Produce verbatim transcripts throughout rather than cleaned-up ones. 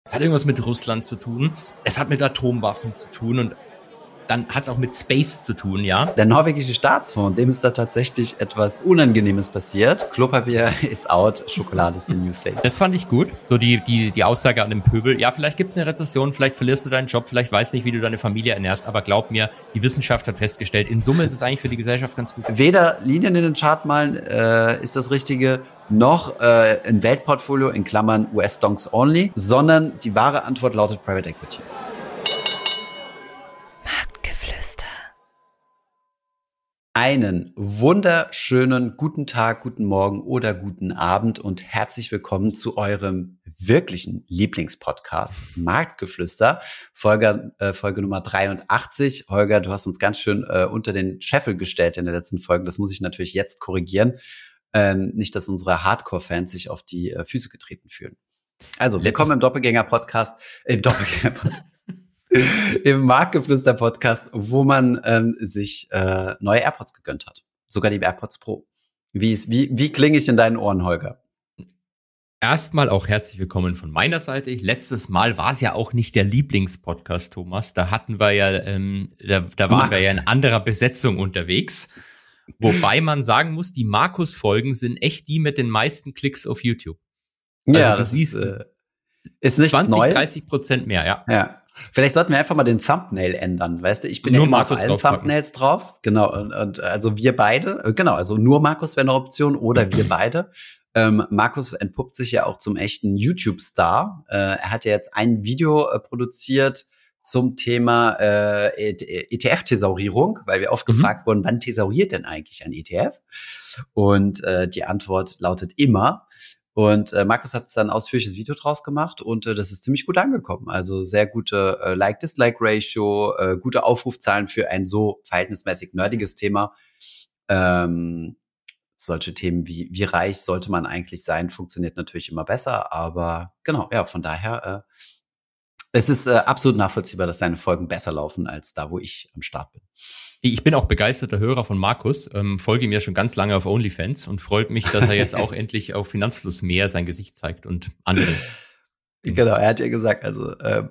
Es hat irgendwas mit Russland zu tun. Es hat mit Atomwaffen zu tun und dann hat es auch mit Space zu tun, ja. Der norwegische Staatsfonds, dem ist da tatsächlich etwas Unangenehmes passiert. Klopapier ist out, Schokolade ist in New State. Das fand ich gut. So die, die, die Aussage an den Pöbel. Ja, vielleicht gibt es eine Rezession, vielleicht verlierst du deinen Job, vielleicht weißt nicht, wie du deine Familie ernährst, aber glaub mir, die Wissenschaft hat festgestellt, in Summe ist es eigentlich für die Gesellschaft ganz gut. Weder Linien in den Chart malen äh, ist das Richtige, noch äh, ein Weltportfolio in Klammern U S-Donks only, sondern die wahre Antwort lautet Private Equity. Einen wunderschönen guten Tag, guten Morgen oder guten Abend und herzlich willkommen zu eurem wirklichen Lieblingspodcast Marktgeflüster, Folge, äh, Folge Nummer dreiundachtzig. Holger, du hast uns ganz schön äh, unter den Scheffel gestellt in der letzten Folge. Das muss ich natürlich jetzt korrigieren. Ähm, nicht, dass unsere Hardcore-Fans sich auf die äh, Füße getreten fühlen. Also, willkommen im Doppelgänger-Podcast, äh, im Doppelgänger-Podcast. Im Marktgeflüster-Podcast, wo man ähm, sich äh, neue AirPods gegönnt hat. Sogar die AirPods Pro. Wie, ist, wie, wie klinge ich in deinen Ohren, Holger? Erstmal auch herzlich willkommen von meiner Seite. Letztes Mal war es ja auch nicht der Lieblingspodcast, Thomas. Da hatten wir ja, ähm, da, da waren Max. wir ja in anderer Besetzung unterwegs. Wobei man sagen muss, die Markus-Folgen sind echt die mit den meisten Klicks auf YouTube. Also ja, du das siehst ist, äh, ist nichts zwanzig, Neues. dreißig Prozent mehr, ja. Ja. Vielleicht sollten wir einfach mal den Thumbnail ändern, weißt du? Ich bin nur ja immer Markus auf allen Thumbnails drauf. Genau, und, und also wir beide, genau, also nur Markus wäre eine Option oder wir beide. Ähm, Markus entpuppt sich ja auch zum echten YouTube-Star. Äh, er hat ja jetzt ein Video äh, produziert zum Thema äh, E T F-Thesaurierung, weil wir oft mhm. gefragt wurden, wann thesauriert denn eigentlich ein E T F? Und äh, die Antwort lautet immer. Und äh, Markus hat dann ein ausführliches Video draus gemacht und äh, das ist ziemlich gut angekommen. Also sehr gute äh, Like-Dislike-Ratio, äh, gute Aufrufzahlen für ein so verhältnismäßig nerdiges Thema. Ähm, solche Themen wie wie reich sollte man eigentlich sein, funktioniert natürlich immer besser. Aber genau, ja, von daher, äh, es ist äh, absolut nachvollziehbar, dass seine Folgen besser laufen als da, wo ich am Start bin. Ich bin auch begeisterter Hörer von Markus, ähm, folge ihm ja schon ganz lange auf OnlyFans und freut mich, dass er jetzt auch endlich auf Finanzfluss mehr sein Gesicht zeigt und andere. Genau, er hat ja gesagt, also äh,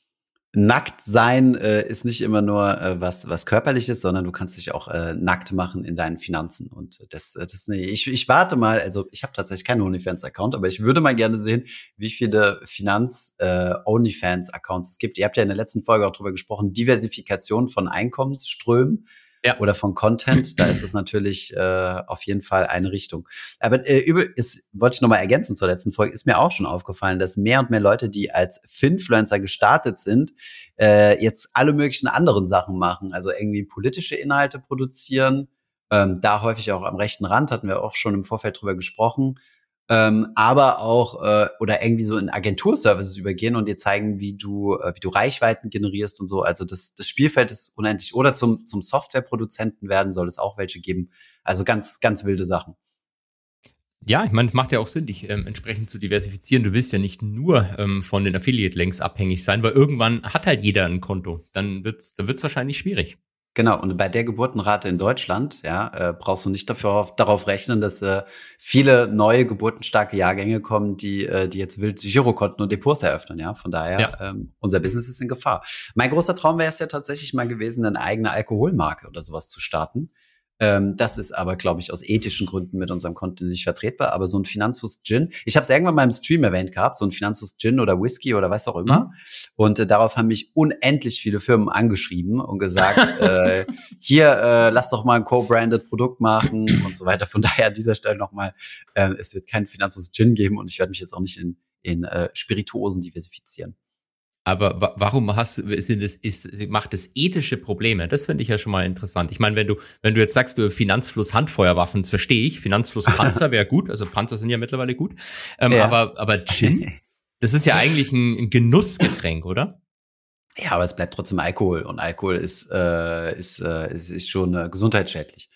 nackt sein äh, ist nicht immer nur äh, was was körperliches, sondern du kannst dich auch äh, nackt machen in deinen Finanzen. Und das, äh, das nee, ich ich warte mal, also ich habe tatsächlich keinen OnlyFans-Account, aber ich würde mal gerne sehen, wie viele Finanz-OnlyFans-Accounts äh, es gibt. Ihr habt ja in der letzten Folge auch drüber gesprochen, Diversifikation von Einkommensströmen. Ja. Oder von Content, da ist es natürlich äh, auf jeden Fall eine Richtung. Aber äh, über, ist, wollte ich nochmal ergänzen zur letzten Folge, ist mir auch schon aufgefallen, dass mehr und mehr Leute, die als Finfluencer gestartet sind, äh, jetzt alle möglichen anderen Sachen machen. Also irgendwie politische Inhalte produzieren, ähm, da häufig auch am rechten Rand, hatten wir auch schon im Vorfeld drüber gesprochen. Ähm, aber auch äh, oder irgendwie so in Agenturservices übergehen und dir zeigen, wie du äh, wie du Reichweiten generierst und so. Also das das Spielfeld ist unendlich. Oder zum zum Softwareproduzenten werden soll es auch welche geben. Also ganz ganz wilde Sachen. Ja, ich meine, es macht ja auch Sinn, dich ähm, entsprechend zu diversifizieren. Du willst ja nicht nur ähm, von den Affiliate-Links abhängig sein, weil irgendwann hat halt jeder ein Konto. Dann wird's dann wird's wahrscheinlich schwierig. Genau, und bei der Geburtenrate in Deutschland, ja, äh, brauchst du nicht dafür auf, darauf rechnen, dass äh, viele neue geburtenstarke Jahrgänge kommen, die äh, die jetzt wild Girokonten und Depots eröffnen, ja. Von daher, ja. ähm, unser Business ist in Gefahr. Mein großer Traum wäre es ja tatsächlich mal gewesen, eine eigene Alkoholmarke oder sowas zu starten. Ähm, das ist aber, glaube ich, aus ethischen Gründen mit unserem Content nicht vertretbar. Aber so ein Finanzfluss-Gin, ich habe es irgendwann mal im Stream erwähnt gehabt, so ein Finanzfluss-Gin oder Whisky oder was auch immer. Mhm. Und äh, darauf haben mich unendlich viele Firmen angeschrieben und gesagt, äh, hier, äh, lass doch mal ein co-branded Produkt machen und so weiter. Von daher an dieser Stelle nochmal, äh, es wird keinen Finanzfluss-Gin geben und ich werde mich jetzt auch nicht in, in äh, Spirituosen diversifizieren. Aber wa- warum hast sind es ist macht es ethische Probleme? Das finde ich ja schon mal interessant. Ich meine, wenn du wenn du jetzt sagst, du Finanzfluss Handfeuerwaffen, das verstehe ich. Finanzfluss Panzer wäre gut, also Panzer sind ja mittlerweile gut. Ähm, ja. Aber aber Gin, das ist ja eigentlich ein, ein Genussgetränk, oder? Ja, aber es bleibt trotzdem Alkohol und Alkohol ist äh, ist, äh, ist ist schon äh, gesundheitsschädlich.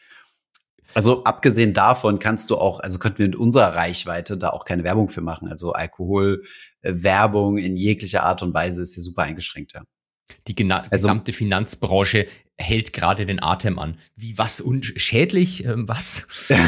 Also abgesehen davon kannst du auch, also könnten wir mit unserer Reichweite da auch keine Werbung für machen. Also Alkoholwerbung in jeglicher Art und Weise ist hier super eingeschränkt, ja. Die gena- also, gesamte Finanzbranche hält gerade den Atem an. Wie, was, unschädlich, ähm, was?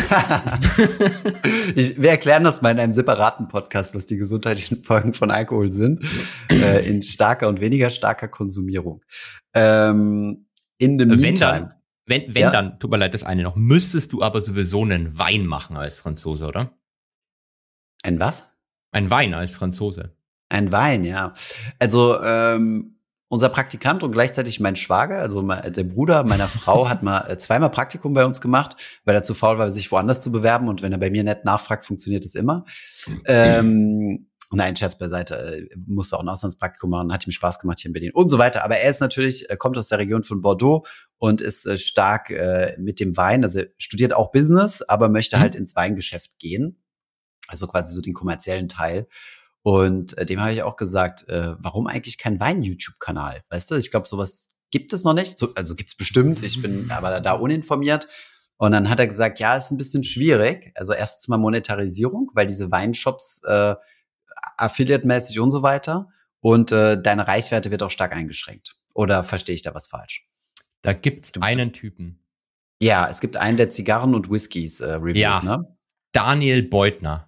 ich, wir erklären das mal in einem separaten Podcast, was die gesundheitlichen Folgen von Alkohol sind, äh, in starker und weniger starker Konsumierung. Ähm, in the meantime. Wenn dann, wenn, wenn ja? dann, tut mir leid, das eine noch, müsstest du aber sowieso einen Wein machen als Franzose, oder? Ein was? Ein Wein als Franzose. Ein Wein, ja. Also, ähm, unser Praktikant und gleichzeitig mein Schwager, also der Bruder meiner Frau, hat mal zweimal Praktikum bei uns gemacht, weil er zu faul war, sich woanders zu bewerben. Und wenn er bei mir nett nachfragt, funktioniert es immer. ähm, nein, Scherz beiseite. Musste auch ein Auslandspraktikum machen, hat ihm Spaß gemacht hier in Berlin und so weiter. Aber er ist natürlich, er kommt aus der Region von Bordeaux und ist äh, stark äh, mit dem Wein. Also er studiert auch Business, aber möchte mhm. halt ins Weingeschäft gehen. Also quasi so den kommerziellen Teil. Und äh, dem habe ich auch gesagt, äh, warum eigentlich kein Wein-YouTube-Kanal? Weißt du, ich glaube, sowas gibt es noch nicht. So, also gibt's bestimmt, ich bin aber da, da uninformiert. Und dann hat er gesagt, ja, ist ein bisschen schwierig. Also erstens mal Monetarisierung, weil diese Weinshops äh, Affiliate-mäßig und so weiter. Und äh, deine Reichweite wird auch stark eingeschränkt. Oder verstehe ich da was falsch? Da gibt's einen Typen. Ja, es gibt einen, der Zigarren und Whiskys äh, reviewt, ja, ne? Daniel Beutner.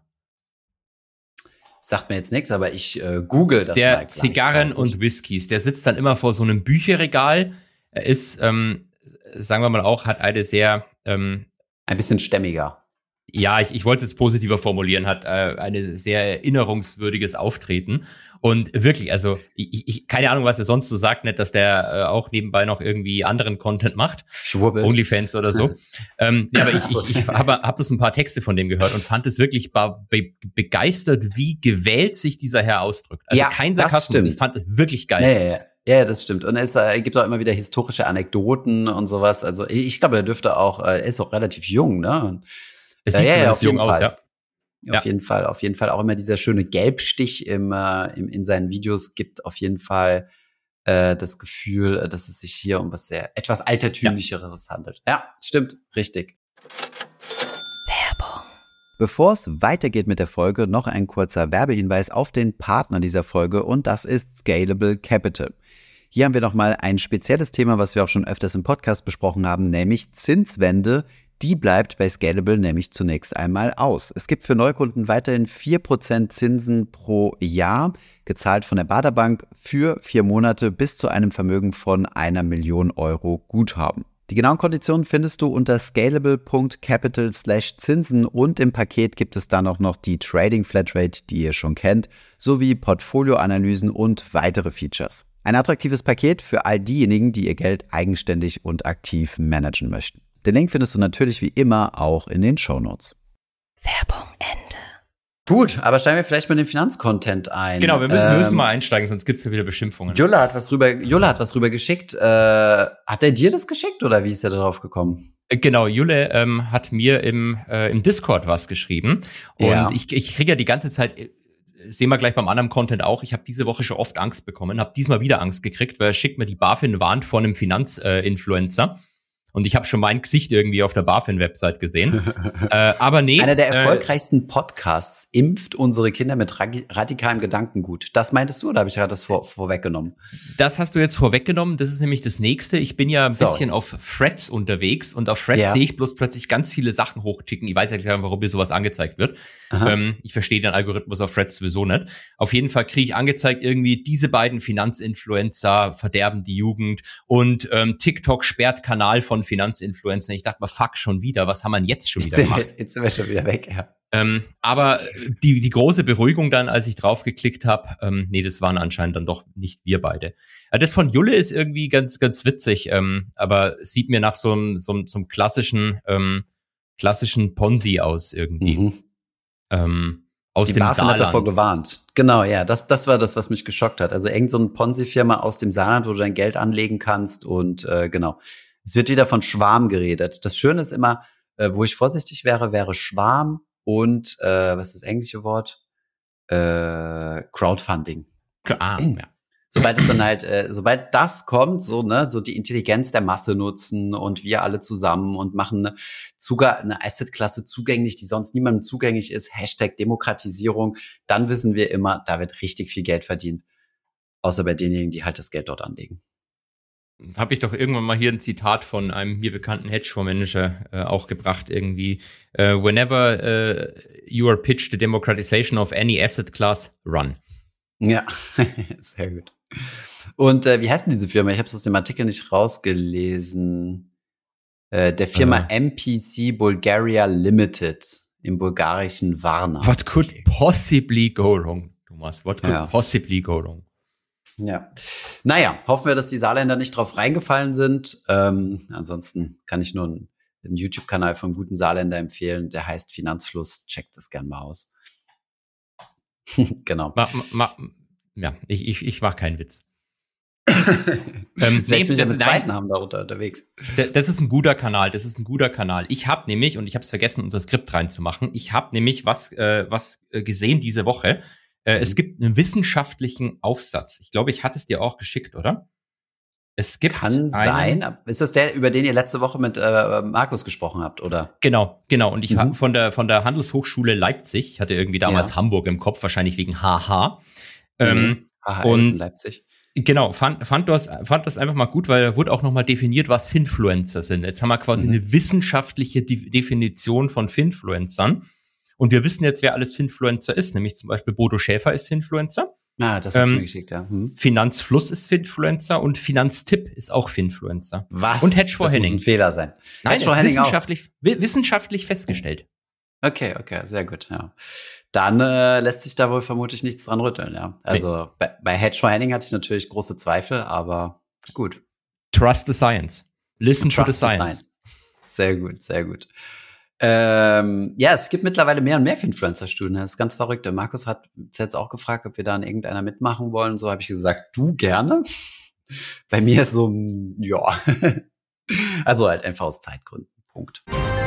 Sagt mir jetzt nichts, aber ich äh, google das der mal. Der Zigarren und Whiskys, der sitzt dann immer vor so einem Bücherregal. Er ist, ähm, sagen wir mal auch, hat eine sehr ähm, ein bisschen stämmiger. Ja, ich, ich wollte es jetzt positiver formulieren, hat äh, eine sehr erinnerungswürdiges Auftreten. Und wirklich, also ich, ich keine Ahnung, was er sonst so sagt, nicht, dass der äh, auch nebenbei noch irgendwie anderen Content macht. Schwurbelt. OnlyFans oder so. ähm, ja, aber ich, ich, ich habe hab bloß ein paar Texte von dem gehört und fand es wirklich be- begeistert, wie gewählt sich dieser Herr ausdrückt. Also ja, kein Sarkasmus, ich fand es wirklich geil. Ja, ja, ja. Ja, das stimmt. Und es äh, gibt auch immer wieder historische Anekdoten und sowas. Also ich glaube, er dürfte auch, äh, er ist auch relativ jung, ne? Und es sieht ja, zumindest ja, jung aus, ja. Auf ja. jeden Fall, auf jeden Fall auch immer dieser schöne Gelbstich im, äh, im, in seinen Videos gibt auf jeden Fall äh, das Gefühl, dass es sich hier um was sehr, etwas Altertümlicheres ja. handelt. Ja, stimmt, richtig. Werbung. Bevor es weitergeht mit der Folge, noch ein kurzer Werbehinweis auf den Partner dieser Folge und das ist Scalable Capital. Hier haben wir nochmal ein spezielles Thema, was wir auch schon öfters im Podcast besprochen haben, nämlich Zinswende. Die bleibt bei Scalable nämlich zunächst einmal aus. Es gibt für Neukunden weiterhin vier Prozent Zinsen pro Jahr, gezahlt von der Baderbank für vier Monate bis zu einem Vermögen von einer Million Euro Guthaben. Die genauen Konditionen findest du unter scalable punkt capital slash Zinsen und im Paket gibt es dann auch noch die Trading Flatrate, die ihr schon kennt, sowie Portfolioanalysen und weitere Features. Ein attraktives Paket für all diejenigen, die ihr Geld eigenständig und aktiv managen möchten. Den Link findest du natürlich wie immer auch in den Shownotes. Werbung Ende. Gut, aber steigen wir vielleicht mal den Finanzcontent ein. Genau, wir müssen, ähm, wir müssen mal einsteigen, sonst gibt's ja wieder Beschimpfungen. Jula hat was rüber, Jula hat was rüber geschickt. Äh, hat er dir das geschickt oder wie ist er darauf gekommen? Genau, Jule ähm, hat mir im, äh, im Discord was geschrieben. Und ja. ich, ich kriege ja die ganze Zeit, sehen wir gleich beim anderen Content auch, ich habe diese Woche schon oft Angst bekommen, habe diesmal wieder Angst gekriegt, weil er schickt mir die BaFin warnt vor einem Finanzinfluencer. Äh, Und ich habe schon mein Gesicht irgendwie auf der BaFin-Website gesehen. äh, aber nee. Einer der erfolgreichsten äh, Podcasts impft unsere Kinder mit ra- radikalem Gedankengut. Das meintest du oder habe ich gerade das vor, vorweggenommen? Das hast du jetzt vorweggenommen. Das ist nämlich das Nächste. Ich bin ja ein so. bisschen auf Threads unterwegs und auf Threads ja. sehe ich bloß plötzlich ganz viele Sachen hochticken. Ich weiß ja nicht, warum mir sowas angezeigt wird. Ähm, ich verstehe den Algorithmus auf Threads sowieso nicht. Auf jeden Fall kriege ich angezeigt, irgendwie diese beiden Finanzinfluencer verderben die Jugend und ähm, TikTok sperrt Kanal von Finanzinfluencer. Ich dachte mal, fuck, schon wieder. Was haben wir denn jetzt schon wieder gemacht? Jetzt sind wir schon wieder weg, ja. Ähm, aber die, die große Beruhigung dann, als ich drauf geklickt habe, ähm, nee, das waren anscheinend dann doch nicht wir beide. Äh, das von Jule ist irgendwie ganz, ganz witzig, ähm, aber sieht mir nach so einem, so, so einem klassischen, ähm, klassischen Ponzi aus irgendwie. Mhm. Ähm, aus die dem BaFin Saarland. hat davor gewarnt. Genau, ja, das, das war das, was mich geschockt hat. Also irgend so eine Ponzi-Firma aus dem Saarland, wo du dein Geld anlegen kannst und äh, genau. Es wird wieder von Schwarm geredet. Das Schöne ist immer, äh, wo ich vorsichtig wäre, wäre Schwarm und, äh, was ist das englische Wort? Äh, Crowdfunding. Ah, ja. Sobald es dann halt, äh, sobald das kommt, so, ne, so die Intelligenz der Masse nutzen und wir alle zusammen und machen eine, Zuga- eine Asset-Klasse zugänglich, die sonst niemandem zugänglich ist, Hashtag Demokratisierung, dann wissen wir immer, da wird richtig viel Geld verdient. Außer bei denjenigen, die halt das Geld dort anlegen. Habe ich doch irgendwann mal hier ein Zitat von einem mir bekannten Hedgefondsmanager äh, auch gebracht, irgendwie. Uh, whenever uh, you are pitched the democratization of any asset class, run. Ja, sehr gut. Und äh, wie heißt denn diese Firma? Ich habe es aus dem Artikel nicht rausgelesen. Äh, der Firma äh. M P C Bulgaria Limited im bulgarischen Varna. What could okay. possibly go wrong, Thomas? What could ja. possibly go wrong? Ja. Naja, hoffen wir, dass die Saarländer nicht drauf reingefallen sind. Ähm, ansonsten kann ich nur einen, einen YouTube-Kanal vom guten Saarländer empfehlen, der heißt Finanzfluss. Checkt das gern mal aus. Genau. Ma, ma, ja, ich, ich, ich mach keinen Witz. ähm, Vielleicht bin ich ja mit zweiten Namen darunter unterwegs. Das ist ein guter Kanal, das ist ein guter Kanal. Ich habe nämlich, und ich habe es vergessen, unser Skript reinzumachen, ich habe nämlich was, äh, was gesehen diese Woche. Äh, mhm. Es gibt einen wissenschaftlichen Aufsatz. Ich glaube, ich hatte es dir auch geschickt, oder? Es gibt Kann sein. Ist das der, über den ihr letzte Woche mit äh, Markus gesprochen habt, oder? Genau, genau. Und ich mhm. habe von der von der Handelshochschule Leipzig, ich hatte irgendwie damals ja. Hamburg im Kopf, wahrscheinlich wegen H H. Mhm. Ähm, H H und in Leipzig. Genau, fand, fand, das, fand das einfach mal gut, weil da wurde auch nochmal definiert, was Finfluencer sind. Jetzt haben wir quasi mhm. eine wissenschaftliche De- Definition von Finfluencern. Und wir wissen jetzt, wer alles Finfluencer ist, nämlich zum Beispiel Bodo Schäfer ist Finfluencer. Ah, das hast du ähm, mir geschickt, ja. Hm. Finanzfluss ist Finfluencer und Finanztipp ist auch Finfluencer. Was? Und Hedgefonds Henning. Das muss ein Fehler sein. Nein, das ist wissenschaftlich, w- wissenschaftlich festgestellt. Okay, okay, sehr gut, ja. Dann äh, lässt sich da wohl vermutlich nichts dran rütteln, ja. Also nee. bei, bei Hedgefonds Henning hatte ich natürlich große Zweifel, aber gut. Trust the science. Listen Trust to the science. science. Sehr gut, sehr gut. Ähm, ja, es gibt mittlerweile mehr und mehr Finfluencer-Studien. Das ist ganz verrückt. Der Markus hat jetzt auch gefragt, ob wir da an irgendeiner mitmachen wollen. So habe ich gesagt, du gerne. Bei mir ist so, ja. Also halt einfach aus Zeitgründen. Punkt.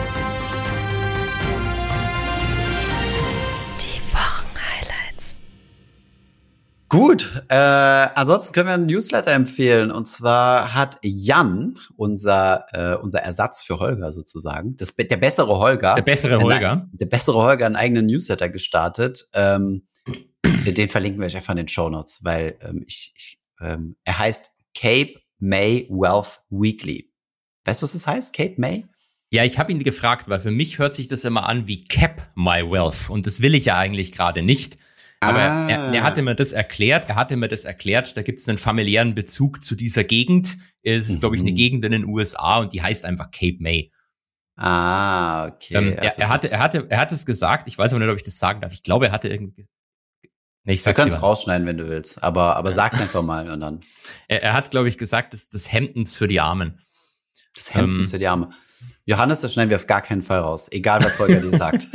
Gut, äh, ansonsten können wir einen Newsletter empfehlen. Und zwar hat Jan, unser äh, unser Ersatz für Holger sozusagen, das, der bessere Holger. Der bessere Holger. Einen, der bessere Holger einen eigenen Newsletter gestartet. Ähm, den verlinken wir euch einfach in den Shownotes, weil ähm, ich, ich ähm, er heißt Cape May Wealth Weekly. Weißt du, was das heißt? Cape May? Ja, ich habe ihn gefragt, weil für mich hört sich das immer an wie Cap My Wealth. Und das will ich ja eigentlich gerade nicht. Aber ah. er, er hatte mir das erklärt, er hatte mir das erklärt, da gibt es einen familiären Bezug zu dieser Gegend. Es ist, mhm. glaube ich, eine Gegend in den U S A und die heißt einfach Cape May. Ah, okay. Ähm, er, also er, hatte, er, hatte, er hat es gesagt, ich weiß aber nicht, ob ich das sagen darf. Ich glaube, er hatte irgendwie... Nee, ich Wir können es rausschneiden, wenn du willst, aber, aber sag's einfach mal und dann. Er, er hat, glaube ich, gesagt, das des Hemdens für die Armen. Das Hemdens ähm, für die Arme. Johannes, das schneiden wir auf gar keinen Fall raus, egal was Holger dir sagt.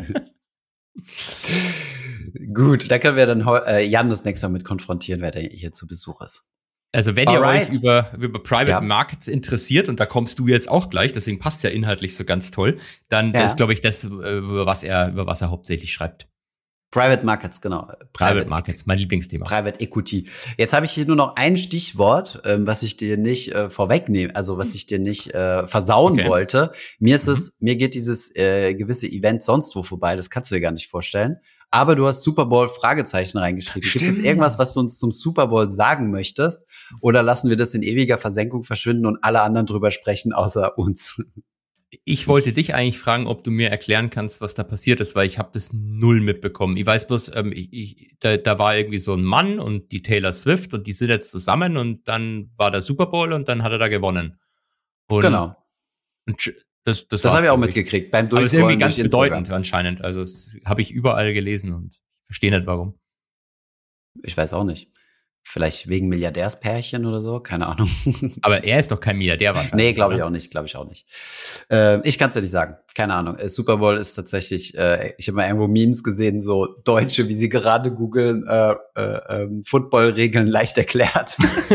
Gut, da können wir dann äh, Jan das nächste Mal mit konfrontieren, wer da hier zu Besuch ist. Also wenn Alright. ihr euch über, über Private ja. Markets interessiert, und da kommst du jetzt auch gleich, deswegen passt ja inhaltlich so ganz toll, dann ja. ist, glaube ich, das, über was er, über was er hauptsächlich schreibt. Private Markets, genau. Private, Private Markets, mein Lieblingsthema. Private Equity. Jetzt habe ich hier nur noch ein Stichwort, ähm, was ich dir nicht äh, vorwegnehme, also was ich dir nicht äh, versauen okay. wollte. Mir ist mhm. es, mir geht dieses äh, gewisse Event sonst wo vorbei, das kannst du dir gar nicht vorstellen. Aber du hast Super Bowl Fragezeichen reingeschrieben. Stimmt. Gibt es irgendwas, was du uns zum Super Bowl sagen möchtest? Oder lassen wir das in ewiger Versenkung verschwinden und alle anderen drüber sprechen, außer uns? Ich wollte dich eigentlich fragen, ob du mir erklären kannst, was da passiert ist, weil ich habe das null mitbekommen. Ich weiß bloß, ähm, ich, ich, da, da war irgendwie so ein Mann und die Taylor Swift und die sind jetzt zusammen und dann war der Super Bowl und dann hat er da gewonnen. Und, genau. Und das das, das habe ich auch mitgekriegt. Beim Durchscrollen. Aber das ist irgendwie ganz bedeutend anscheinend. Also das habe ich überall gelesen und ich verstehe nicht, warum. Ich weiß auch nicht. Vielleicht wegen Milliardärspärchen oder so, keine Ahnung. Aber er ist doch kein Milliardär wahrscheinlich. Nee, glaube ich auch nicht, glaube ich auch nicht. Äh, ich kann es ja nicht sagen, keine Ahnung. Super Bowl ist tatsächlich, äh, ich habe mal irgendwo Memes gesehen, so Deutsche, wie sie gerade googeln, äh, äh, äh, Football-Regeln leicht erklärt.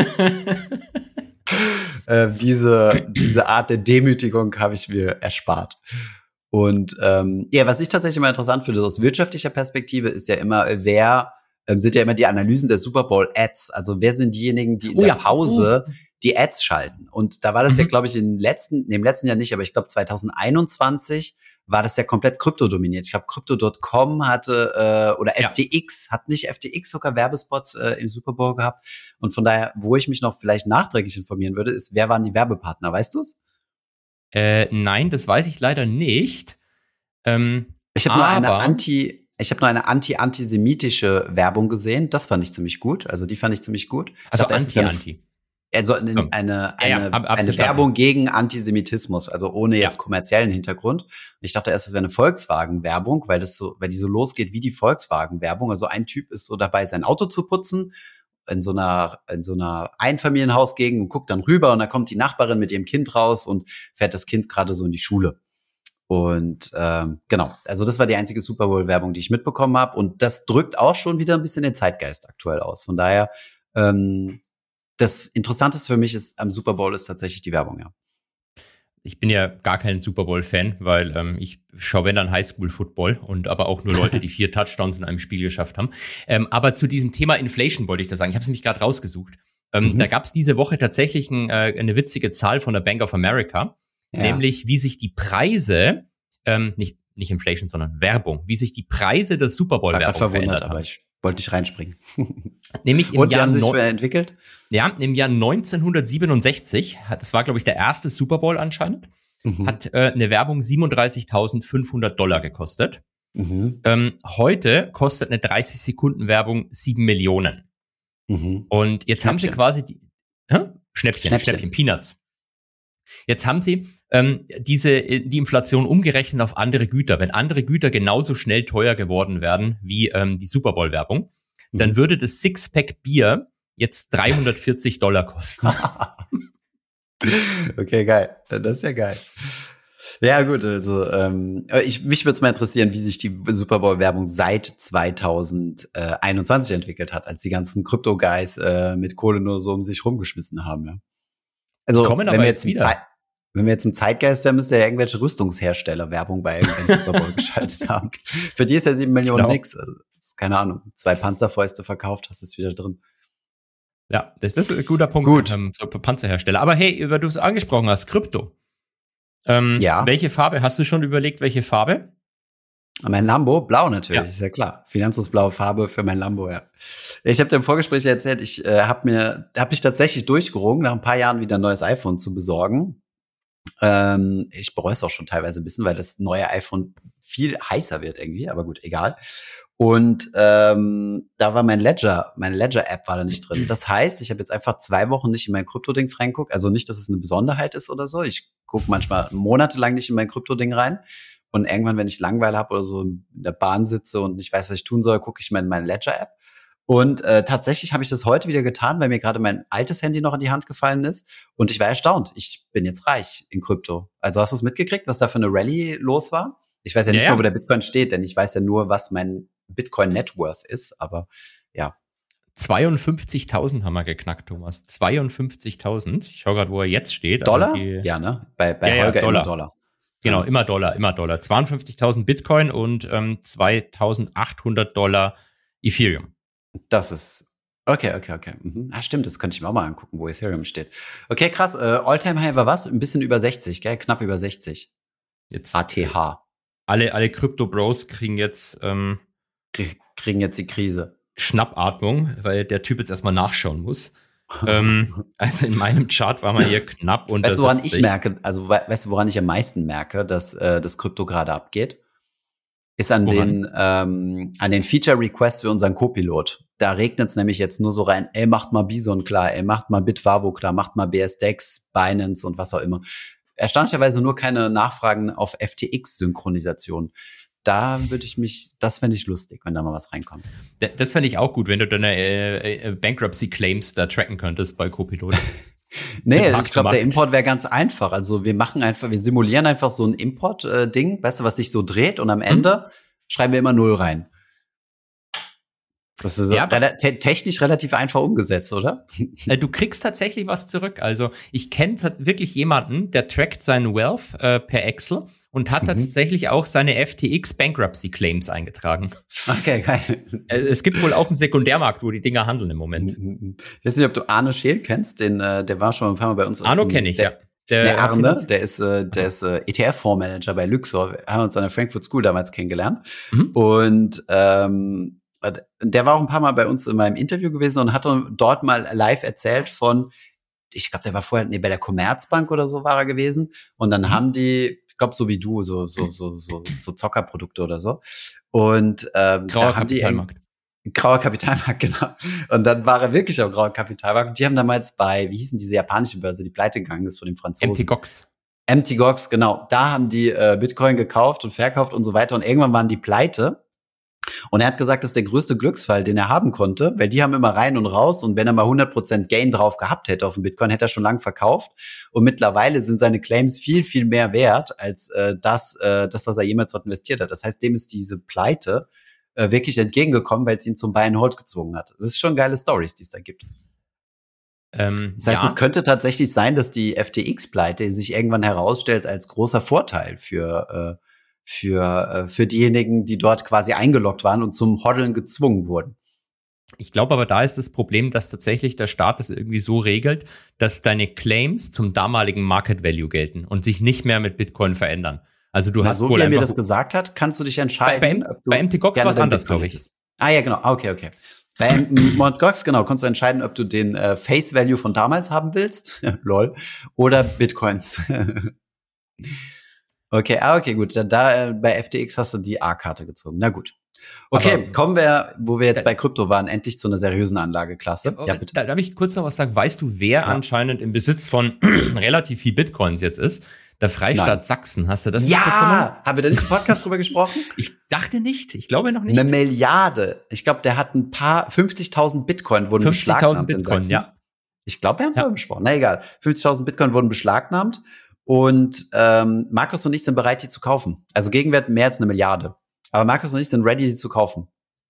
äh, diese, diese Art der Demütigung habe ich mir erspart. Und ähm, ja, was ich tatsächlich mal interessant finde, aus wirtschaftlicher Perspektive, ist ja immer, wer ähm, sind ja immer die Analysen der Super Bowl Ads. Also wer sind diejenigen, die in oh, der ja. Pause oh. die Ads schalten? Und da war das mhm. ja, glaube ich, im letzten, nee, im letzten Jahr nicht, aber ich glaube zwanzig einundzwanzig war das ja komplett kryptodominiert. Ich glaube, Crypto Punkt com hatte, äh, oder ja. F T X, hat nicht F T X sogar Werbespots äh, im Super Bowl gehabt? Und von daher, wo ich mich noch vielleicht nachträglich informieren würde, ist, wer waren die Werbepartner? Weißt du's? Äh, nein, das weiß ich leider nicht. Ähm, ich habe nur eine Anti- Ich habe noch eine anti-antisemitische Werbung gesehen. Das fand ich ziemlich gut. Also die fand ich ziemlich gut. Also anti-anti. Also eine, eine, eine, ja, ja, hab, eine Werbung gegen Antisemitismus, also ohne jetzt ja. kommerziellen Hintergrund. Und ich dachte erst, es wäre eine Volkswagen-Werbung, weil das so, weil die so losgeht wie die Volkswagen-Werbung. Also ein Typ ist so dabei, sein Auto zu putzen in so einer in so einer Einfamilienhausgegend und guckt dann rüber und da kommt die Nachbarin mit ihrem Kind raus und fährt das Kind gerade so in die Schule. Und ähm, genau, also das war die einzige Super Bowl-Werbung, die ich mitbekommen habe. Und das drückt auch schon wieder ein bisschen den Zeitgeist aktuell aus. Von daher, ähm, das Interessanteste für mich ist am Super Bowl ist tatsächlich die Werbung, ja. Ich bin ja gar kein Super Bowl-Fan, weil ähm, ich schaue, wenn dann Highschool-Football und aber auch nur Leute, die vier Touchdowns in einem Spiel geschafft haben. Ähm, aber zu diesem Thema Inflation wollte ich das sagen. Ich habe es nämlich gerade rausgesucht. Ähm, mhm. Da gab es diese Woche tatsächlich ein, äh, eine witzige Zahl von der Bank of America. Ja. Nämlich, wie sich die Preise, ähm, nicht, nicht Inflation, sondern Werbung, wie sich die Preise der Super Bowl-Werbung verändert haben. Aber ich wollte nicht reinspringen. Nämlich im Und Jahr haben sich no- entwickelt? Ja, im Jahr neunzehnhundertsiebenundsechzig, das war, glaube ich, der erste Super Bowl anscheinend, mhm. hat äh, eine Werbung siebenunddreißigtausendfünfhundert Dollar gekostet. Mhm. Ähm, heute kostet eine dreißig Sekunden Werbung sieben Millionen. Mhm. Und jetzt Schnäppchen. haben sie quasi die hä? Schnäppchen, Schnäppchen, Schnäppchen, Peanuts. Jetzt haben sie ähm, diese die Inflation umgerechnet auf andere Güter. Wenn andere Güter genauso schnell teuer geworden wären wie ähm, die Super Bowl Werbung, mhm. dann würde das Sixpack Bier jetzt dreihundertvierzig Dollar kosten. Okay, geil. Das ist ja geil. Ja gut, also ähm, ich, mich würde es mal interessieren, wie sich die Super Bowl Werbung seit zweitausendeinundzwanzig entwickelt hat, als die ganzen Krypto-Guys äh, mit Kohle nur so um sich rumgeschmissen haben. Ja. Also kommen wenn, aber wir jetzt jetzt wieder. Zeit, wenn wir jetzt im Zeitgeist wären, müsste ja irgendwelche Rüstungshersteller Werbung bei irgendeinem Super Bowl geschaltet haben. Für die ist ja sieben Millionen genau. nix. Also, keine Ahnung, zwei Panzerfäuste verkauft, hast es wieder drin. Ja, das, das ist ein guter Punkt. Gut. Ähm, so Panzerhersteller. Aber hey, weil du es angesprochen hast, Krypto. Ähm, ja. Welche Farbe? Hast du schon überlegt, welche Farbe? Mein Lambo? Blau natürlich, ja. Ist ja klar. Finanzusblaue Farbe für mein Lambo, ja. Ich habe dir im Vorgespräch erzählt, ich äh, habe mir, habe mich tatsächlich durchgerungen, nach ein paar Jahren wieder ein neues iPhone zu besorgen. Ähm, ich bereue es auch schon teilweise ein bisschen, weil das neue iPhone viel heißer wird irgendwie, aber gut, egal. Und ähm, da war mein Ledger, meine Ledger-App war da nicht drin. Das heißt, ich habe jetzt einfach zwei Wochen nicht in mein Krypto-Dings reinguckt. Also nicht, dass es eine Besonderheit ist oder so. Ich gucke manchmal monatelang nicht in mein Krypto-Ding rein. Und irgendwann, wenn ich Langeweile habe oder so in der Bahn sitze und nicht weiß, was ich tun soll, gucke ich mal in meine Ledger-App. Und äh, tatsächlich habe ich das heute wieder getan, weil mir gerade mein altes Handy noch in die Hand gefallen ist. Und ich war erstaunt. Ich bin jetzt reich in Krypto. Also hast du es mitgekriegt, was da für eine Rallye los war? Ich weiß ja nicht ja, mal, wo der Bitcoin steht, denn ich weiß ja nur, was mein Bitcoin Net Worth ist. Aber ja. zweiundfünfzigtausend haben wir geknackt, Thomas. zweiundfünfzigtausend. Ich schaue gerade, wo er jetzt steht. Dollar? Die, ja, ne? Bei, bei ja, Holger ja, Dollar. immer Dollar. Genau, immer Dollar, immer Dollar. zweiundfünfzigtausend Bitcoin und ähm, zweitausendachthundert Dollar Ethereum. Das ist, okay, okay, okay. Mhm. Ah, stimmt, das könnte ich mir auch mal angucken, wo Ethereum steht. Okay, krass. Äh, All-Time-High war was? Ein bisschen über sechzig, gell? Knapp über sechzig. Jetzt A T H. Alle, alle Crypto-Bros kriegen jetzt ähm, kriegen jetzt die Krise. Schnappatmung, weil der Typ jetzt erstmal nachschauen muss. ähm, also in meinem Chart war man hier knapp unter Weißt du, woran siebzig. ich merke, also we- weißt du, woran ich am meisten merke, dass äh, das Krypto gerade abgeht? Ist an woran? den ähm, an den Feature-Requests für unseren Copilot. Da regnet es nämlich jetzt nur so rein, ey, macht mal Bison klar, ey, macht mal Bitfavo klar, macht mal B S D E X, Binance und was auch immer. Erstaunlicherweise nur keine Nachfragen auf F T X-Synchronisation. Da würde ich mich, das fände ich lustig, wenn da mal was reinkommt. Das fände ich auch gut, wenn du deine äh, Bankruptcy-Claims da tracken könntest bei Copilot. Nee, ich glaube, der Import wäre ganz einfach. Also wir machen einfach, wir simulieren einfach so ein Import-Ding, weißt du, was sich so dreht und am Ende hm. schreiben wir immer Null rein. Das ist so ja, rela- te- technisch relativ einfach umgesetzt, oder? Du kriegst tatsächlich was zurück. Also ich kenne wirklich jemanden, der trackt seinen Wealth äh, per Excel und hat mhm. tatsächlich auch seine F T X Bankruptcy Claims eingetragen. Okay, geil. Es gibt wohl auch einen Sekundärmarkt, wo die Dinger handeln im Moment. Ich weiß nicht, ob du Arno Scheel kennst, den, der war schon ein paar Mal bei uns. Arno kenne ich, der, ja. Der, der Arne, der ist, äh, der ist äh, E T F-Fondsmanager bei Luxor. Wir haben uns an der Frankfurt School damals kennengelernt. Mhm. Und ähm, der war auch ein paar Mal bei uns in meinem Interview gewesen und hat dort mal live erzählt von, ich glaube, der war vorher nee, bei der Commerzbank oder so war er gewesen. Und dann mhm. haben die, ich glaube, so wie du, so so so so, so Zockerprodukte oder so. Und ähm, Grauer da haben Kapitalmarkt. Die Grauer Kapitalmarkt, genau. Und dann war er wirklich auf Grauer Kapitalmarkt. Und die haben damals bei, wie hießen diese japanische Börse, die pleite gegangen ist von den Franzosen? M T Gox. M T Gox, genau. Da haben die äh, Bitcoin gekauft und verkauft und so weiter. Und irgendwann waren die pleite. Und er hat gesagt, das ist der größte Glücksfall, den er haben konnte, weil die haben immer rein und raus. Und wenn er mal hundert Prozent Gain drauf gehabt hätte auf dem Bitcoin, hätte er schon lang verkauft. Und mittlerweile sind seine Claims viel, viel mehr wert als äh, das, äh, das, was er jemals dort investiert hat. Das heißt, dem ist diese Pleite äh, wirklich entgegengekommen, weil es ihn zum Buy and Hold gezwungen hat. Das ist schon geile Stories, die es da gibt. Ähm, das heißt, ja. Es könnte tatsächlich sein, dass die F T X-Pleite sich irgendwann herausstellt als großer Vorteil für äh, für für diejenigen, die dort quasi eingeloggt waren und zum Hoddeln gezwungen wurden. Ich glaube aber, da ist das Problem, dass tatsächlich der Staat das irgendwie so regelt, dass deine Claims zum damaligen Market Value gelten und sich nicht mehr mit Bitcoin verändern. Also du Na, hast so wohl wie er einfach mir das gesagt hat, kannst du dich entscheiden. Bei, bei, bei M T Gox war es anders, glaube ich. Ah ja, genau. Okay, okay. Bei M T Gox, genau, kannst du entscheiden, ob du den äh, Face Value von damals haben willst, lol, oder Bitcoins. Okay, ah, okay, gut. Dann da äh, bei F T X hast du die A-Karte gezogen. Na gut. Okay, aber kommen wir, wo wir jetzt äh, bei Krypto waren, endlich zu einer seriösen Anlageklasse. Ja, ja, bitte. Da darf ich kurz noch was sagen. Weißt du, wer ja. anscheinend im Besitz von relativ viel Bitcoins jetzt ist? Der Freistaat Nein. Sachsen. Hast du das Ja, mitbekommen? Haben wir da nicht im Podcast drüber gesprochen? Ich dachte nicht. Ich glaube noch nicht. Eine Milliarde. Ich glaube, der hat ein paar, fünfzigtausend Bitcoin wurden beschlagnahmt in Sachsen. Ja. Ich glaube, wir haben es ja. besprochen. Na egal. fünfzigtausend Bitcoin wurden beschlagnahmt. Und ähm, Markus und ich sind bereit, die zu kaufen. Also Gegenwert mehr als eine Milliarde. Aber Markus und ich sind ready, die zu kaufen.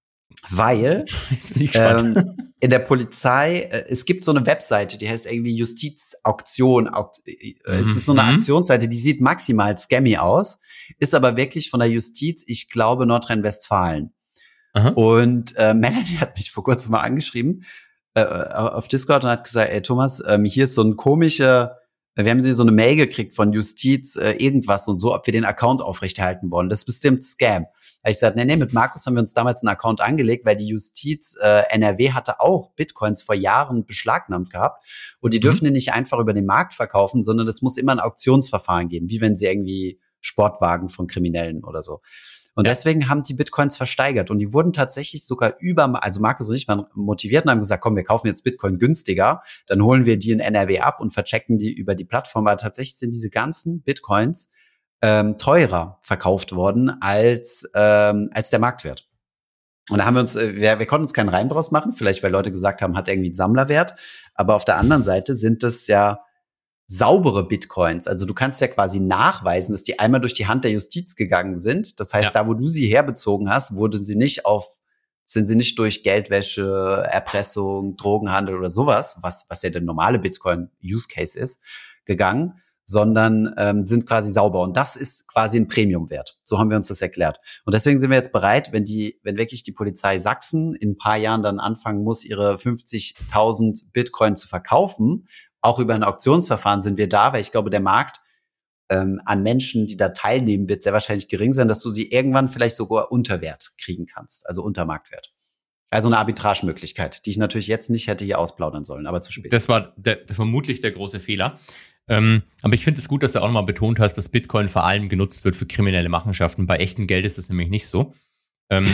Weil Jetzt bin ich gespannt. ähm, in der Polizei, äh, es gibt so eine Webseite, die heißt irgendwie Justizauktion. Aukt, äh, mhm. Es ist so eine Aktionsseite, die sieht maximal scammy aus, ist aber wirklich von der Justiz, ich glaube, Nordrhein-Westfalen. Aha. Und äh, Melanie hat mich vor kurzem mal angeschrieben äh, auf Discord und hat gesagt, ey Thomas, ähm, hier ist so ein komischer Wir haben sie so eine Mail gekriegt von Justiz, äh, irgendwas und so, ob wir den Account aufrechterhalten wollen. Das ist bestimmt Scam. Da hab ich gesagt, nee, nee, mit Markus haben wir uns damals einen Account angelegt, weil die Justiz äh, N R W hatte auch Bitcoins vor Jahren beschlagnahmt gehabt. Und die dürfen mhm. den nicht einfach über den Markt verkaufen, sondern es muss immer ein Auktionsverfahren geben, wie wenn sie irgendwie Sportwagen von Kriminellen oder so. Und ja. deswegen haben die Bitcoins versteigert. Und die wurden tatsächlich sogar über, also Markus und ich waren motiviert und haben gesagt, komm, wir kaufen jetzt Bitcoin günstiger. Dann holen wir die in N R W ab und verchecken die über die Plattform. Aber tatsächlich sind diese ganzen Bitcoins ähm, teurer verkauft worden als ähm, als der Marktwert. Und da haben wir uns, äh, wir, wir konnten uns keinen Reim draus machen. Vielleicht, weil Leute gesagt haben, hat irgendwie einen Sammlerwert. Aber auf der anderen Seite sind das ja saubere Bitcoins. Also du kannst ja quasi nachweisen, dass die einmal durch die Hand der Justiz gegangen sind. Das heißt, ja. da, wo du sie herbezogen hast, wurden sie nicht auf, sind sie nicht durch Geldwäsche, Erpressung, Drogenhandel oder sowas, was, was ja der normale Bitcoin-Use-Case ist, gegangen, sondern ähm, sind quasi sauber. Und das ist quasi ein Premiumwert. So haben wir uns das erklärt. Und deswegen sind wir jetzt bereit, wenn die, wenn wirklich die Polizei Sachsen in ein paar Jahren dann anfangen muss, ihre fünfzigtausend Bitcoin zu verkaufen, auch über ein Auktionsverfahren sind wir da, weil ich glaube, der Markt ähm, an Menschen, die da teilnehmen, wird sehr wahrscheinlich gering sein, dass du sie irgendwann vielleicht sogar unter Wert kriegen kannst, also unter Marktwert. Also eine Arbitragemöglichkeit, die ich natürlich jetzt nicht hätte hier ausplaudern sollen, aber zu spät. Das war der, der, vermutlich der große Fehler. Ähm, aber ich finde es gut, dass du auch nochmal betont hast, dass Bitcoin vor allem genutzt wird für kriminelle Machenschaften. Bei echtem Geld ist das nämlich nicht so. ähm,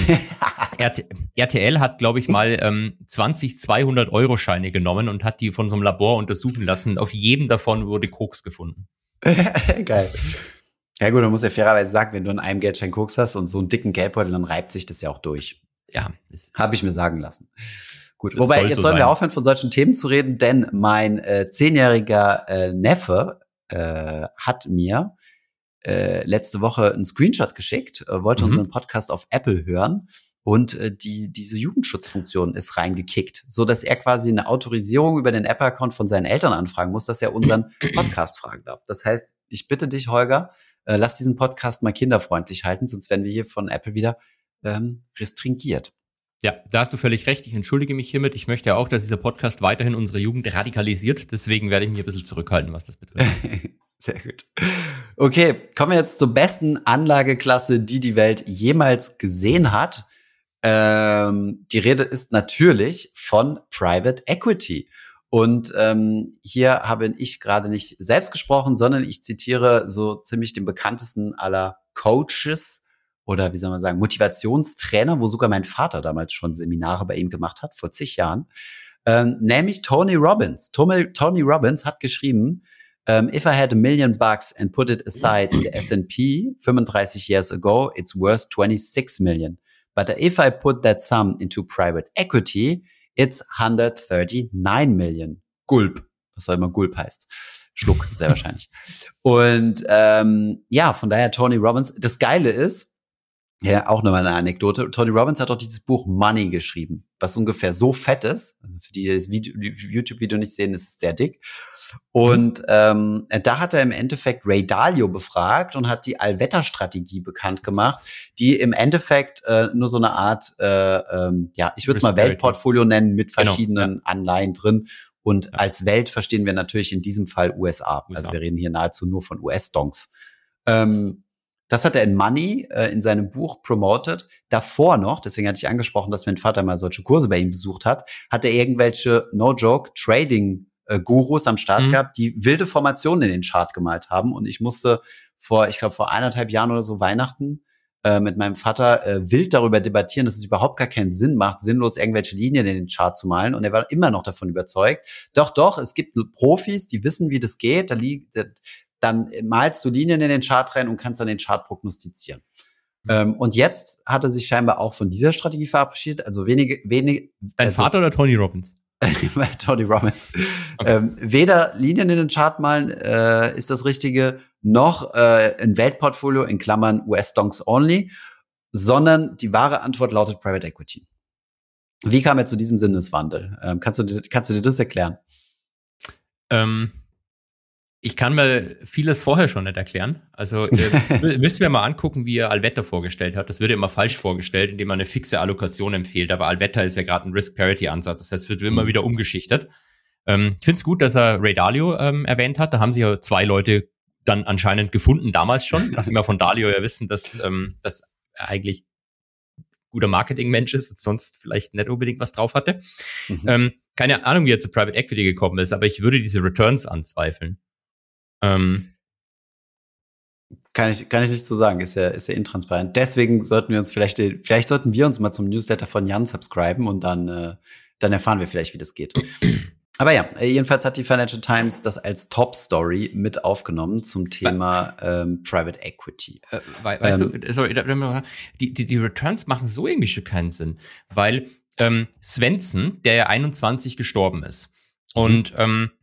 R T L hat, glaube ich, mal ähm, zwanzig zweihundert-Euro-Scheine genommen und hat die von so einem Labor untersuchen lassen. Auf jedem davon wurde Koks gefunden. Geil. Ja gut, man muss ja fairerweise sagen, wenn du in einem Geldschein Koks hast und so einen dicken Geldbeutel, dann reibt sich das ja auch durch. Ja. Habe ich mir sagen lassen. Gut, wobei, soll jetzt so sollen sein. Wir aufhören, von solchen Themen zu reden, denn mein äh, zehnjähriger äh, Neffe äh, hat mir Äh, letzte Woche einen Screenshot geschickt, äh, wollte mhm. unseren Podcast auf Apple hören und äh, die diese Jugendschutzfunktion ist reingekickt, so dass er quasi eine Autorisierung über den Apple-Account von seinen Eltern anfragen muss, dass er unseren Podcast fragen darf. Das heißt, ich bitte dich, Holger, äh, lass diesen Podcast mal kinderfreundlich halten, sonst werden wir hier von Apple wieder ähm, restringiert. Ja, da hast du völlig recht. Ich entschuldige mich hiermit. Ich möchte ja auch, dass dieser Podcast weiterhin unsere Jugend radikalisiert. Deswegen werde ich mich ein bisschen zurückhalten, was das betrifft. Sehr gut. Okay, kommen wir jetzt zur besten Anlageklasse, die die Welt jemals gesehen hat. Ähm, die Rede ist natürlich von Private Equity. Und ähm, hier habe ich gerade nicht selbst gesprochen, sondern ich zitiere so ziemlich den bekanntesten aller Coaches oder wie soll man sagen, Motivationstrainer, wo sogar mein Vater damals schon Seminare bei ihm gemacht hat, vor zig Jahren, ähm, nämlich Tony Robbins. Tony, Tony Robbins hat geschrieben, um, if I had a million bucks and put it aside in the S and P fifty-five years ago, it's worth twenty-six million. But if I put that sum into private equity, it's one hundred thirty-nine million. Gulp. Was soll immer Gulp heißt. Schluck, sehr wahrscheinlich. Und ähm, ja, von daher Tony Robbins. Das Geile ist, ja, auch nochmal eine Anekdote. Tony Robbins hat auch dieses Buch Money geschrieben, was ungefähr so fett ist. Also für die, die das Video, YouTube-Video nicht sehen, ist es sehr dick. Und ähm, da hat er im Endeffekt Ray Dalio befragt und hat die Allwetterstrategie bekannt gemacht, die im Endeffekt äh, nur so eine Art, äh, ähm, ja, ich würde es mal Weltportfolio nennen, mit verschiedenen genau, ja. Anleihen drin. Und ja. als Welt verstehen wir natürlich in diesem Fall U S A. U S A. Also wir reden hier nahezu nur von U S-Donks. Ähm, Das hat er in Money, äh, in seinem Buch promoted. Davor noch, deswegen hatte ich angesprochen, dass mein Vater mal solche Kurse bei ihm besucht hat, hat er irgendwelche, no joke, Trading-Gurus am Start mhm. gehabt, die wilde Formationen in den Chart gemalt haben. Und ich musste vor, ich glaube, vor eineinhalb Jahren oder so Weihnachten äh, mit meinem Vater äh, wild darüber debattieren, dass es überhaupt gar keinen Sinn macht, sinnlos irgendwelche Linien in den Chart zu malen. Und er war immer noch davon überzeugt. Doch, doch, es gibt Profis, die wissen, wie das geht. Da liegt dann malst du Linien in den Chart rein und kannst dann den Chart prognostizieren. Mhm. Ähm, und jetzt hat er sich scheinbar auch von dieser Strategie verabschiedet. Also wenige, wenige. Dein also, Vater oder Tony Robbins? Tony Robbins. Okay. Ähm, weder Linien in den Chart malen äh, ist das Richtige, noch äh, ein Weltportfolio in Klammern U S-Donks only, sondern die wahre Antwort lautet Private Equity. Wie kam er zu diesem Sinneswandel? Ähm, kannst du, kannst du dir das erklären? Ähm. Ich kann mir vieles vorher schon nicht erklären. Also äh, müssen wir mal angucken, wie er Allwetter vorgestellt hat. Das wird immer falsch vorgestellt, indem man eine fixe Allokation empfiehlt. Aber Allwetter ist ja gerade ein Risk-Parity-Ansatz. Das heißt, es wird immer wieder umgeschichtet. Ähm, ich finde es gut, dass er Ray Dalio ähm, erwähnt hat. Da haben sich ja zwei Leute dann anscheinend gefunden, damals schon. Nachdem wir von Dalio ja wissen, dass ähm, das eigentlich guter Marketingmensch ist, sonst vielleicht nicht unbedingt was drauf hatte. Mhm. Ähm, keine Ahnung, wie er zu Private Equity gekommen ist, aber ich würde diese Returns anzweifeln. Ähm, kann ich, kann ich nicht so sagen, ist ja, ist ja intransparent. Deswegen sollten wir uns vielleicht, vielleicht sollten wir uns mal zum Newsletter von Jan subscriben und dann, äh, dann erfahren wir vielleicht, wie das geht. Aber ja, jedenfalls hat die Financial Times das als Top-Story mit aufgenommen zum Thema ähm, Private Equity. Äh, we- weißt ähm, du, sorry, die, die, die Returns machen so irgendwie schon keinen Sinn, weil ähm, Svensson, der ja einundzwanzig gestorben ist, mhm. und ähm,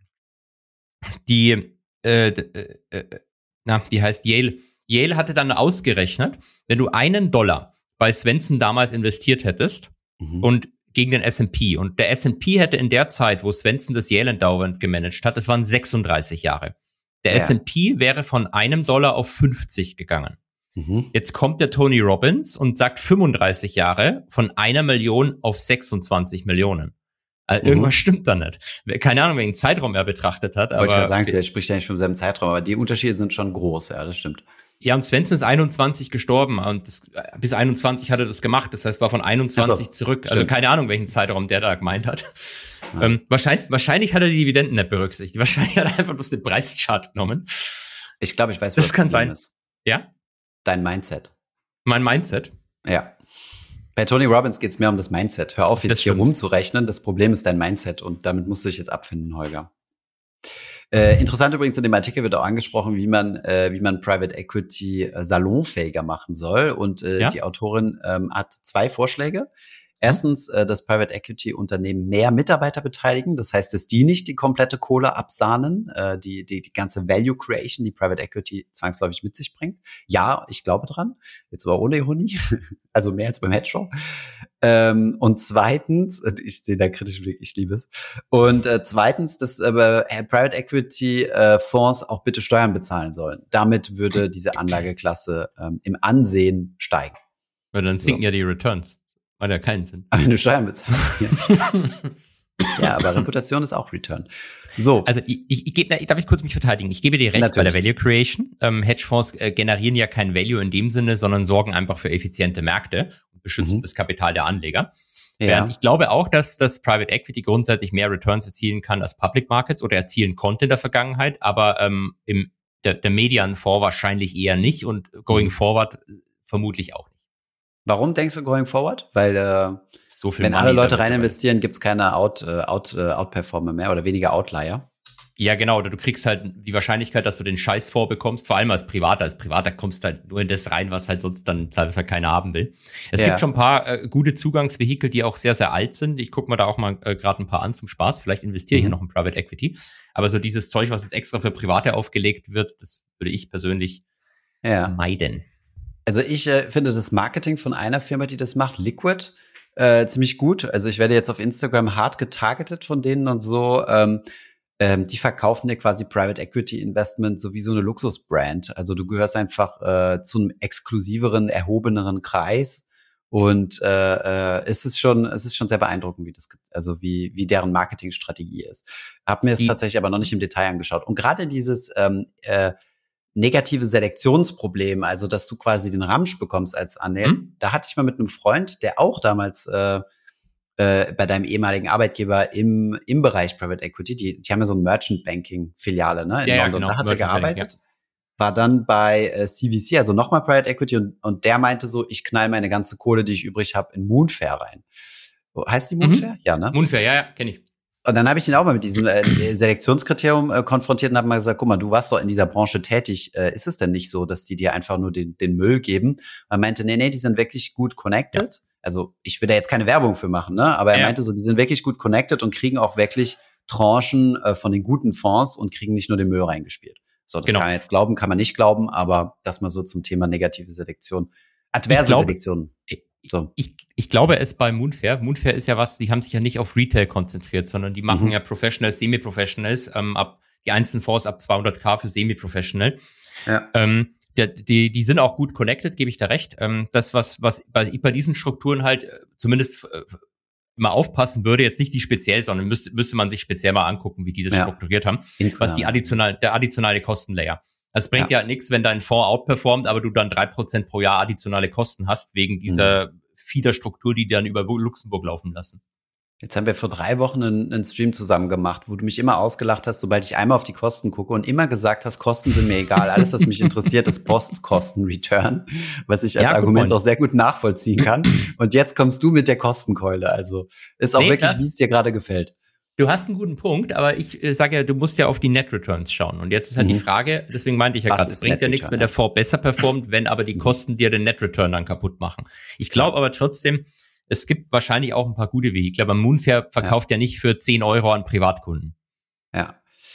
die Äh, äh, äh, na, die heißt Yale. Yale hatte dann ausgerechnet, wenn du einen Dollar bei Svensson damals investiert hättest mhm. und gegen den S and P und der S and P hätte in der Zeit, wo Svensson das Yale Endowment gemanagt hat, das waren sechsunddreißig Jahre. Der ja. S and P wäre von einem Dollar auf fünfzig gegangen. Mhm. Jetzt kommt der Tony Robbins und sagt fünfunddreißig Jahre von einer Million auf sechsundzwanzig Millionen. Also mhm. irgendwas stimmt da nicht. Keine Ahnung, welchen Zeitraum er betrachtet hat. Wollte ich ja sagen, der spricht ja nicht vom selben Zeitraum, aber die Unterschiede sind schon groß, ja, das stimmt. Ja, und Svensson ist einundzwanzig gestorben und das, bis einundzwanzig hat er das gemacht. Das heißt, war von einundzwanzig so, zurück. Also stimmt. Keine Ahnung, welchen Zeitraum der da gemeint hat. Ja. Ähm, wahrscheinlich, wahrscheinlich hat er die Dividenden nicht berücksichtigt. Wahrscheinlich hat er einfach bloß den Preischart genommen. Ich glaube, ich weiß, was das kann sein. Ist. Ja? Dein Mindset. Mein Mindset? Ja. Bei Tony Robbins geht es mehr um das Mindset. Hör auf, jetzt das hier stimmt. rumzurechnen. Das Problem ist dein Mindset und damit musst du dich jetzt abfinden, Holger. Äh, interessant übrigens, in dem Artikel wird auch angesprochen, wie man äh, wie man Private Equity äh, salonfähiger machen soll. Und äh, ja? die Autorin ähm, hat zwei Vorschläge. Erstens, äh, dass Private Equity Unternehmen mehr Mitarbeiter beteiligen. Das heißt, dass die nicht die komplette Kohle absahnen, äh, die, die, die ganze Value Creation, die Private Equity zwangsläufig mit sich bringt. Ja, ich glaube dran. Jetzt aber ohne Ironie. Also mehr als beim Hedgefonds. Ähm, und zweitens, ich sehe da kritischen Blick, ich liebe es. Und äh, zweitens, dass äh, Private Equity äh, Fonds auch bitte Steuern bezahlen sollen. Damit würde diese Anlageklasse ähm, im Ansehen steigen. Weil dann sinken so. ja die Returns. Macht ja keinen Sinn. Aber wenn du Steuern bezahlst, ja. Ja, aber Reputation ist auch Return. So. Also ich, ich, ich gebe, darf ich kurz mich verteidigen? Ich gebe dir recht Natürlich. bei der Value Creation. Ähm, Hedgefonds äh, generieren ja kein Value in dem Sinne, sondern sorgen einfach für effiziente Märkte und beschützen mhm. das Kapital der Anleger. Ja. Während ich glaube auch, dass das Private Equity grundsätzlich mehr Returns erzielen kann als Public Markets oder erzielen konnte in der Vergangenheit, aber ähm, im der, der Medianfonds wahrscheinlich eher nicht und going mhm. forward vermutlich auch nicht. Warum denkst du going forward? Weil äh, so viel wenn Money alle Leute rein investieren, gibt's keine Out, äh, Out, äh, Outperformer mehr oder weniger Outlier. Ja, genau. Oder du kriegst halt die Wahrscheinlichkeit, dass du den Scheiß vorbekommst, vor allem als Privater. Als Privater kommst du halt nur in das rein, was halt sonst dann teilweise halt keiner haben will. Es ja. gibt schon ein paar äh, gute Zugangsvehikel, die auch sehr, sehr alt sind. Ich gucke mir da auch mal äh, gerade ein paar an zum Spaß. Vielleicht investiere ich mhm. hier noch in Private Equity. Aber so dieses Zeug, was jetzt extra für Private aufgelegt wird, das würde ich persönlich ja. meiden. Also ich äh, finde das Marketing von einer Firma, die das macht, Liquid, äh, ziemlich gut. Also ich werde jetzt auf Instagram hart getargetet von denen und so. Ähm, ähm, die verkaufen dir quasi Private Equity Investment so wie so eine Luxusbrand. Also du gehörst einfach äh, zu einem exklusiveren, erhobeneren Kreis. Und äh, äh, es ist schon, es ist schon sehr beeindruckend, wie das, also wie wie deren Marketingstrategie ist. Hab mir es tatsächlich aber noch nicht im Detail angeschaut. Und gerade dieses ähm, äh, negative Selektionsproblem, also dass du quasi den Ramsch bekommst als Anleger. Mhm. Da hatte ich mal mit einem Freund, der auch damals äh, äh, bei deinem ehemaligen Arbeitgeber im im Bereich Private Equity, die die haben ja so ein Merchant Banking Filiale, ne, in ja, London. Ja, genau. Da hat er gearbeitet. Banking, ja. War dann bei äh, C V C, also nochmal Private Equity und und der meinte so, ich knall meine ganze Kohle, die ich übrig habe, in Moonfair rein. Heißt die Moonfair? Mhm. Ja, ne? Moonfair, ja, ja, kenne ich. Und dann habe ich ihn auch mal mit diesem äh, Selektionskriterium äh, konfrontiert und habe mal gesagt, guck mal, du warst doch in dieser Branche tätig. Äh, ist es denn nicht so, dass die dir einfach nur den, den Müll geben? Und er meinte, nee, nee, die sind wirklich gut connected. Ja. Also ich will da jetzt keine Werbung für machen, ne? Aber er ja. meinte so, die sind wirklich gut connected und kriegen auch wirklich Tranchen äh, von den guten Fonds und kriegen nicht nur den Müll reingespielt. So, das genau. kann man jetzt glauben, kann man nicht glauben, aber das mal so zum Thema negative Selektion. Adverse glaube, Selektion. So. Ich, ich glaube es bei Moonfair. Moonfair ist ja was, die haben sich ja nicht auf Retail konzentriert, sondern die machen mhm. ja Professionals, Semi-Professionals, ähm, ab die einzelnen Fonds ab zweihunderttausend für Semi-Professional. Ja. Ähm, der, die, die sind auch gut connected, gebe ich da recht. Ähm, das, was, was bei, bei diesen Strukturen halt äh, zumindest äh, immer aufpassen würde, jetzt nicht die speziell, sondern müsste, müsste man sich speziell mal angucken, wie die das ja. strukturiert haben. Insgesamt. Was die additional, der additionale Kostenlayer. Es bringt ja, ja nichts, wenn dein Fonds outperformt, aber du dann drei Prozent pro Jahr additionale Kosten hast, wegen dieser mhm. Fiederstruktur, die dann über Luxemburg laufen lassen. Jetzt haben wir vor drei Wochen einen, einen Stream zusammen gemacht, wo du mich immer ausgelacht hast, sobald ich einmal auf die Kosten gucke und immer gesagt hast, Kosten sind mir egal. Alles, was mich interessiert, ist Postkosten-Return, was ich als ja, Argument auch sehr gut nachvollziehen kann. Und jetzt kommst du mit der Kostenkeule. Also ist auch nee, wirklich, wie es dir gerade gefällt. Du hast einen guten Punkt, aber ich äh, sage ja, du musst ja auf die Net Returns schauen. Und jetzt ist halt mhm. die Frage, deswegen meinte ich ja gerade, es bringt ja nichts, wenn der Fonds besser performt, wenn aber die Kosten dir den Net Return dann kaputt machen. Ich glaube aber trotzdem, es gibt wahrscheinlich auch ein paar gute Vehikel, aber Moonfair verkauft ja, ja nicht für zehn Euro an Privatkunden. Ja.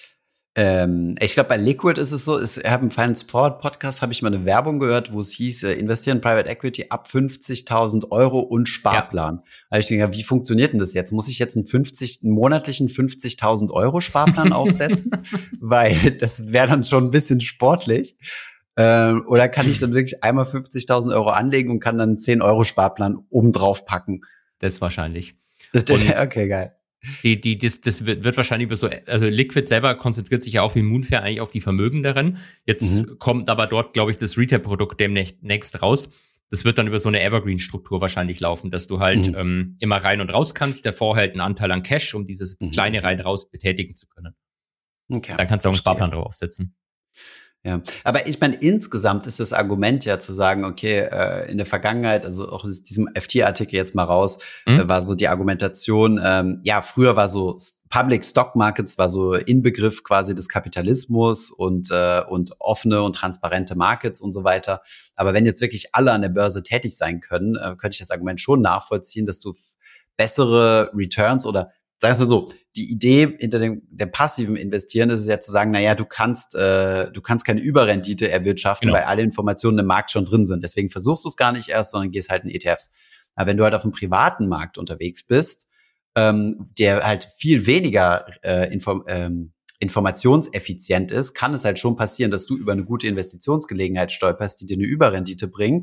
Ähm, ich glaube, bei Liquid ist es so, ich habe im Finance Forward Podcast, habe ich mal eine Werbung gehört, wo es hieß, äh, investieren in Private Equity ab fünfzigtausend Euro und Sparplan. Ja. Da habe ich gedacht, wie funktioniert denn das jetzt? Muss ich jetzt einen, fünfzig, einen monatlichen fünfzigtausend Euro Sparplan aufsetzen? Weil das wäre dann schon ein bisschen sportlich. Ähm, oder kann ich dann wirklich einmal fünfzigtausend Euro anlegen und kann dann einen zehn Euro Sparplan oben drauf packen? Das wahrscheinlich. Und okay, geil. Die, die, das, das wird, wird wahrscheinlich über so, also Liquid selber konzentriert sich ja auch wie Moonfair eigentlich auf die Vermögenderen. Jetzt mhm. kommt aber dort, glaube ich, das Retail-Produkt demnächst raus. Das wird dann über so eine Evergreen-Struktur wahrscheinlich laufen, dass du halt mhm. ähm, immer rein und raus kannst. Der Fonds hält einen Anteil an Cash, um dieses mhm. kleine rein-raus betätigen zu können. Okay. Dann kannst du auch einen Sparplan drauf aufsetzen. Ja, aber ich meine, insgesamt ist das Argument ja zu sagen, okay, äh, in der Vergangenheit, also auch aus diesem F T-Artikel jetzt mal raus, mhm. äh, war so die Argumentation, ähm, ja, früher war so Public Stock Markets war so Inbegriff quasi des Kapitalismus und äh, und offene und transparente Markets und so weiter. Aber wenn jetzt wirklich alle an der Börse tätig sein können, äh, könnte ich das Argument schon nachvollziehen, dass du bessere Returns oder sagen wir so, die Idee hinter dem, dem passiven Investieren ist es ja zu sagen, na ja, du kannst, äh, du kannst keine Überrendite erwirtschaften, genau. weil alle Informationen im Markt schon drin sind. Deswegen versuchst du es gar nicht erst, sondern gehst halt in E T Fs. Aber wenn du halt auf dem privaten Markt unterwegs bist, ähm, der halt viel weniger äh, inform, ähm, informationseffizient ist, kann es halt schon passieren, dass du über eine gute Investitionsgelegenheit stolperst, die dir eine Überrendite bringt.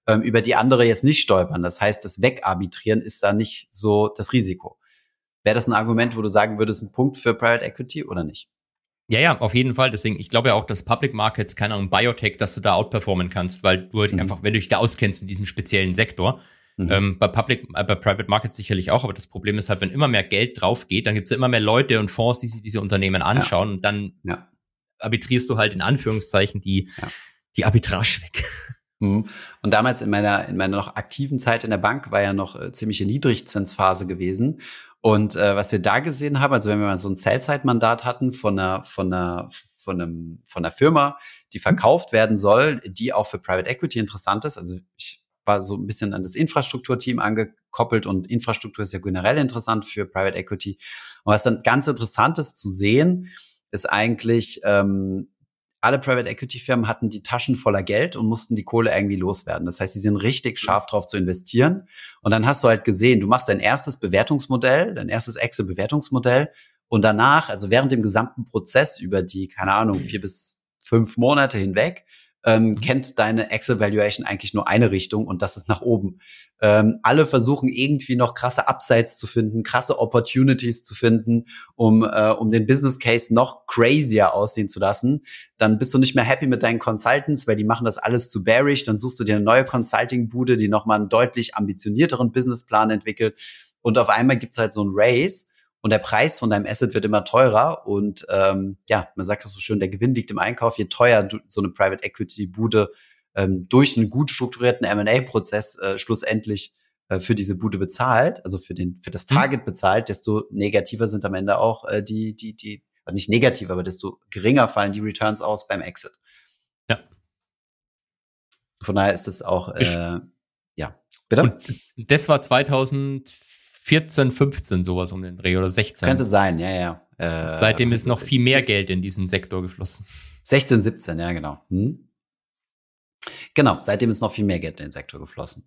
ähm, über die andere jetzt nicht stolpern. Das heißt, das Wegarbitrieren ist da nicht so das Risiko. Wäre das ein Argument, wo du sagen würdest, ein Punkt für Private Equity oder nicht? Ja, ja, auf jeden Fall. Deswegen, ich glaube ja auch, dass Public Markets, keine Ahnung, Biotech, dass du da outperformen kannst, weil du halt mhm. einfach, wenn du dich da auskennst in diesem speziellen Sektor, mhm. ähm, bei Public, äh, bei Private Markets sicherlich auch, aber das Problem ist halt, wenn immer mehr Geld drauf geht, dann gibt es ja immer mehr Leute und Fonds, die sich diese Unternehmen anschauen ja. und dann ja. arbitrierst du halt in Anführungszeichen die, ja. die Arbitrage weg. Mhm. Und damals in meiner, in meiner noch aktiven Zeit in der Bank war ja noch äh, ziemliche Niedrigzinsphase gewesen. Und äh, was wir da gesehen haben, also wenn wir mal so ein Sell-Side-Mandat hatten von einer, von einer, von einem, von einer Firma, die verkauft werden soll, die auch für Private Equity interessant ist. Also ich war so ein bisschen an das Infrastrukturteam angekoppelt und Infrastruktur ist ja generell interessant für Private Equity. Und was dann ganz interessant ist zu sehen, ist eigentlich, ähm, alle Private Equity Firmen hatten die Taschen voller Geld und mussten die Kohle irgendwie loswerden. Das heißt, sie sind richtig scharf drauf zu investieren. Und dann hast du halt gesehen, du machst dein erstes Bewertungsmodell, dein erstes Excel-Bewertungsmodell und danach, also während dem gesamten Prozess über die, keine Ahnung, vier bis fünf Monate hinweg, ähm, mhm. kennt deine Excel-Valuation eigentlich nur eine Richtung und das ist nach oben. Ähm, alle versuchen irgendwie noch krasse Upsides zu finden, krasse Opportunities zu finden, um äh, um den Business Case noch crazier aussehen zu lassen. Dann bist du nicht mehr happy mit deinen Consultants, weil die machen das alles zu bearish. Dann suchst du dir eine neue Consulting-Bude, die nochmal einen deutlich ambitionierteren Businessplan entwickelt. Und auf einmal gibt's halt so ein Race. Und der Preis von deinem Asset wird immer teurer und ähm, ja, man sagt das so schön, der Gewinn liegt im Einkauf. Je teuer du, so eine Private Equity Bude ähm, durch einen gut strukturierten M and A-Prozess äh, schlussendlich äh, für diese Bude bezahlt, also für den für das Target bezahlt, desto negativer sind am Ende auch äh, die die die nicht negativ, aber desto geringer fallen die Returns aus beim Exit. Ja. Von daher ist das auch äh, ja bitte. Und das war zweitausendvierzehn, fünfzehn sowas um den Dreh oder sechzehn. Könnte sein, ja, ja. Äh, Seitdem ist noch viel mehr Geld in diesen Sektor geflossen. sechzehn, siebzehn, ja, genau. Hm? Genau, seitdem ist noch viel mehr Geld in den Sektor geflossen.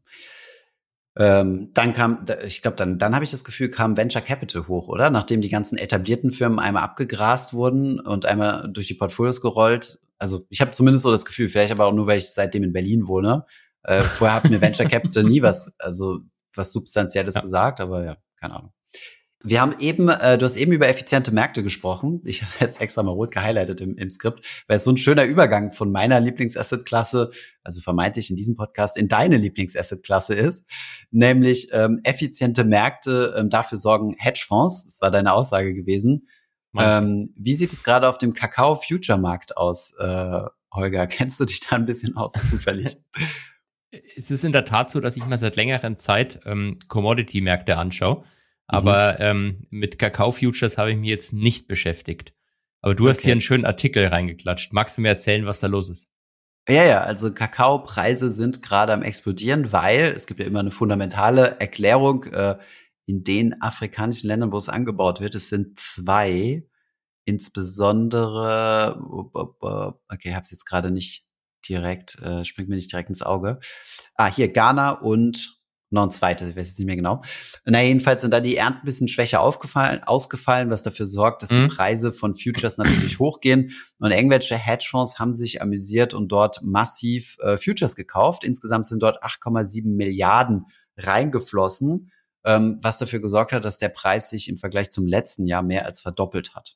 Ähm, dann kam, ich glaube, dann, dann habe ich das Gefühl, kam Venture Capital hoch, oder? Nachdem die ganzen etablierten Firmen einmal abgegrast wurden und einmal durch die Portfolios gerollt. Also ich habe zumindest so das Gefühl, vielleicht aber auch nur, weil ich seitdem in Berlin wohne. Äh, vorher hat mir Venture Capital nie was, also was Substanzielles ja. gesagt, aber ja, keine Ahnung. Wir haben eben, äh, du hast eben über effiziente Märkte gesprochen. Ich habe jetzt extra mal rot gehighlightet im, im Skript, weil es so ein schöner Übergang von meiner Lieblings-Asset-Klasse, also vermeintlich in diesem Podcast, in deine Lieblings-Asset-Klasse ist, nämlich ähm, effiziente Märkte ähm, dafür sorgen Hedgefonds. Das war deine Aussage gewesen. Ähm, wie sieht es gerade auf dem Kakao-Future-Markt aus, äh, Holger? Kennst du dich da ein bisschen aus, zufällig? Es ist in der Tat so, dass ich mal seit längerer Zeit ähm, Commodity-Märkte anschaue. Aber mhm. ähm, mit Kakao-Futures habe ich mich jetzt nicht beschäftigt. Aber du okay. hast hier einen schönen Artikel reingeklatscht. Magst du mir erzählen, was da los ist? Ja, ja, also Kakaopreise sind gerade am explodieren, weil es gibt ja immer eine fundamentale Erklärung äh, in den afrikanischen Ländern, wo es angebaut wird. Es sind zwei, insbesondere, okay, ich habe es jetzt gerade nicht direkt, äh, springt mir nicht direkt ins Auge. Ah, hier Ghana und noch ein zweites, ich weiß jetzt nicht mehr genau. Na, jedenfalls sind da die Ernten ein bisschen schwächer aufgefallen, ausgefallen, was dafür sorgt, dass mhm. die Preise von Futures natürlich hochgehen. Und irgendwelche Hedgefonds haben sich amüsiert und dort massiv äh, Futures gekauft. Insgesamt sind dort acht Komma sieben Milliarden reingeflossen, ähm, was dafür gesorgt hat, dass der Preis sich im Vergleich zum letzten Jahr mehr als verdoppelt hat.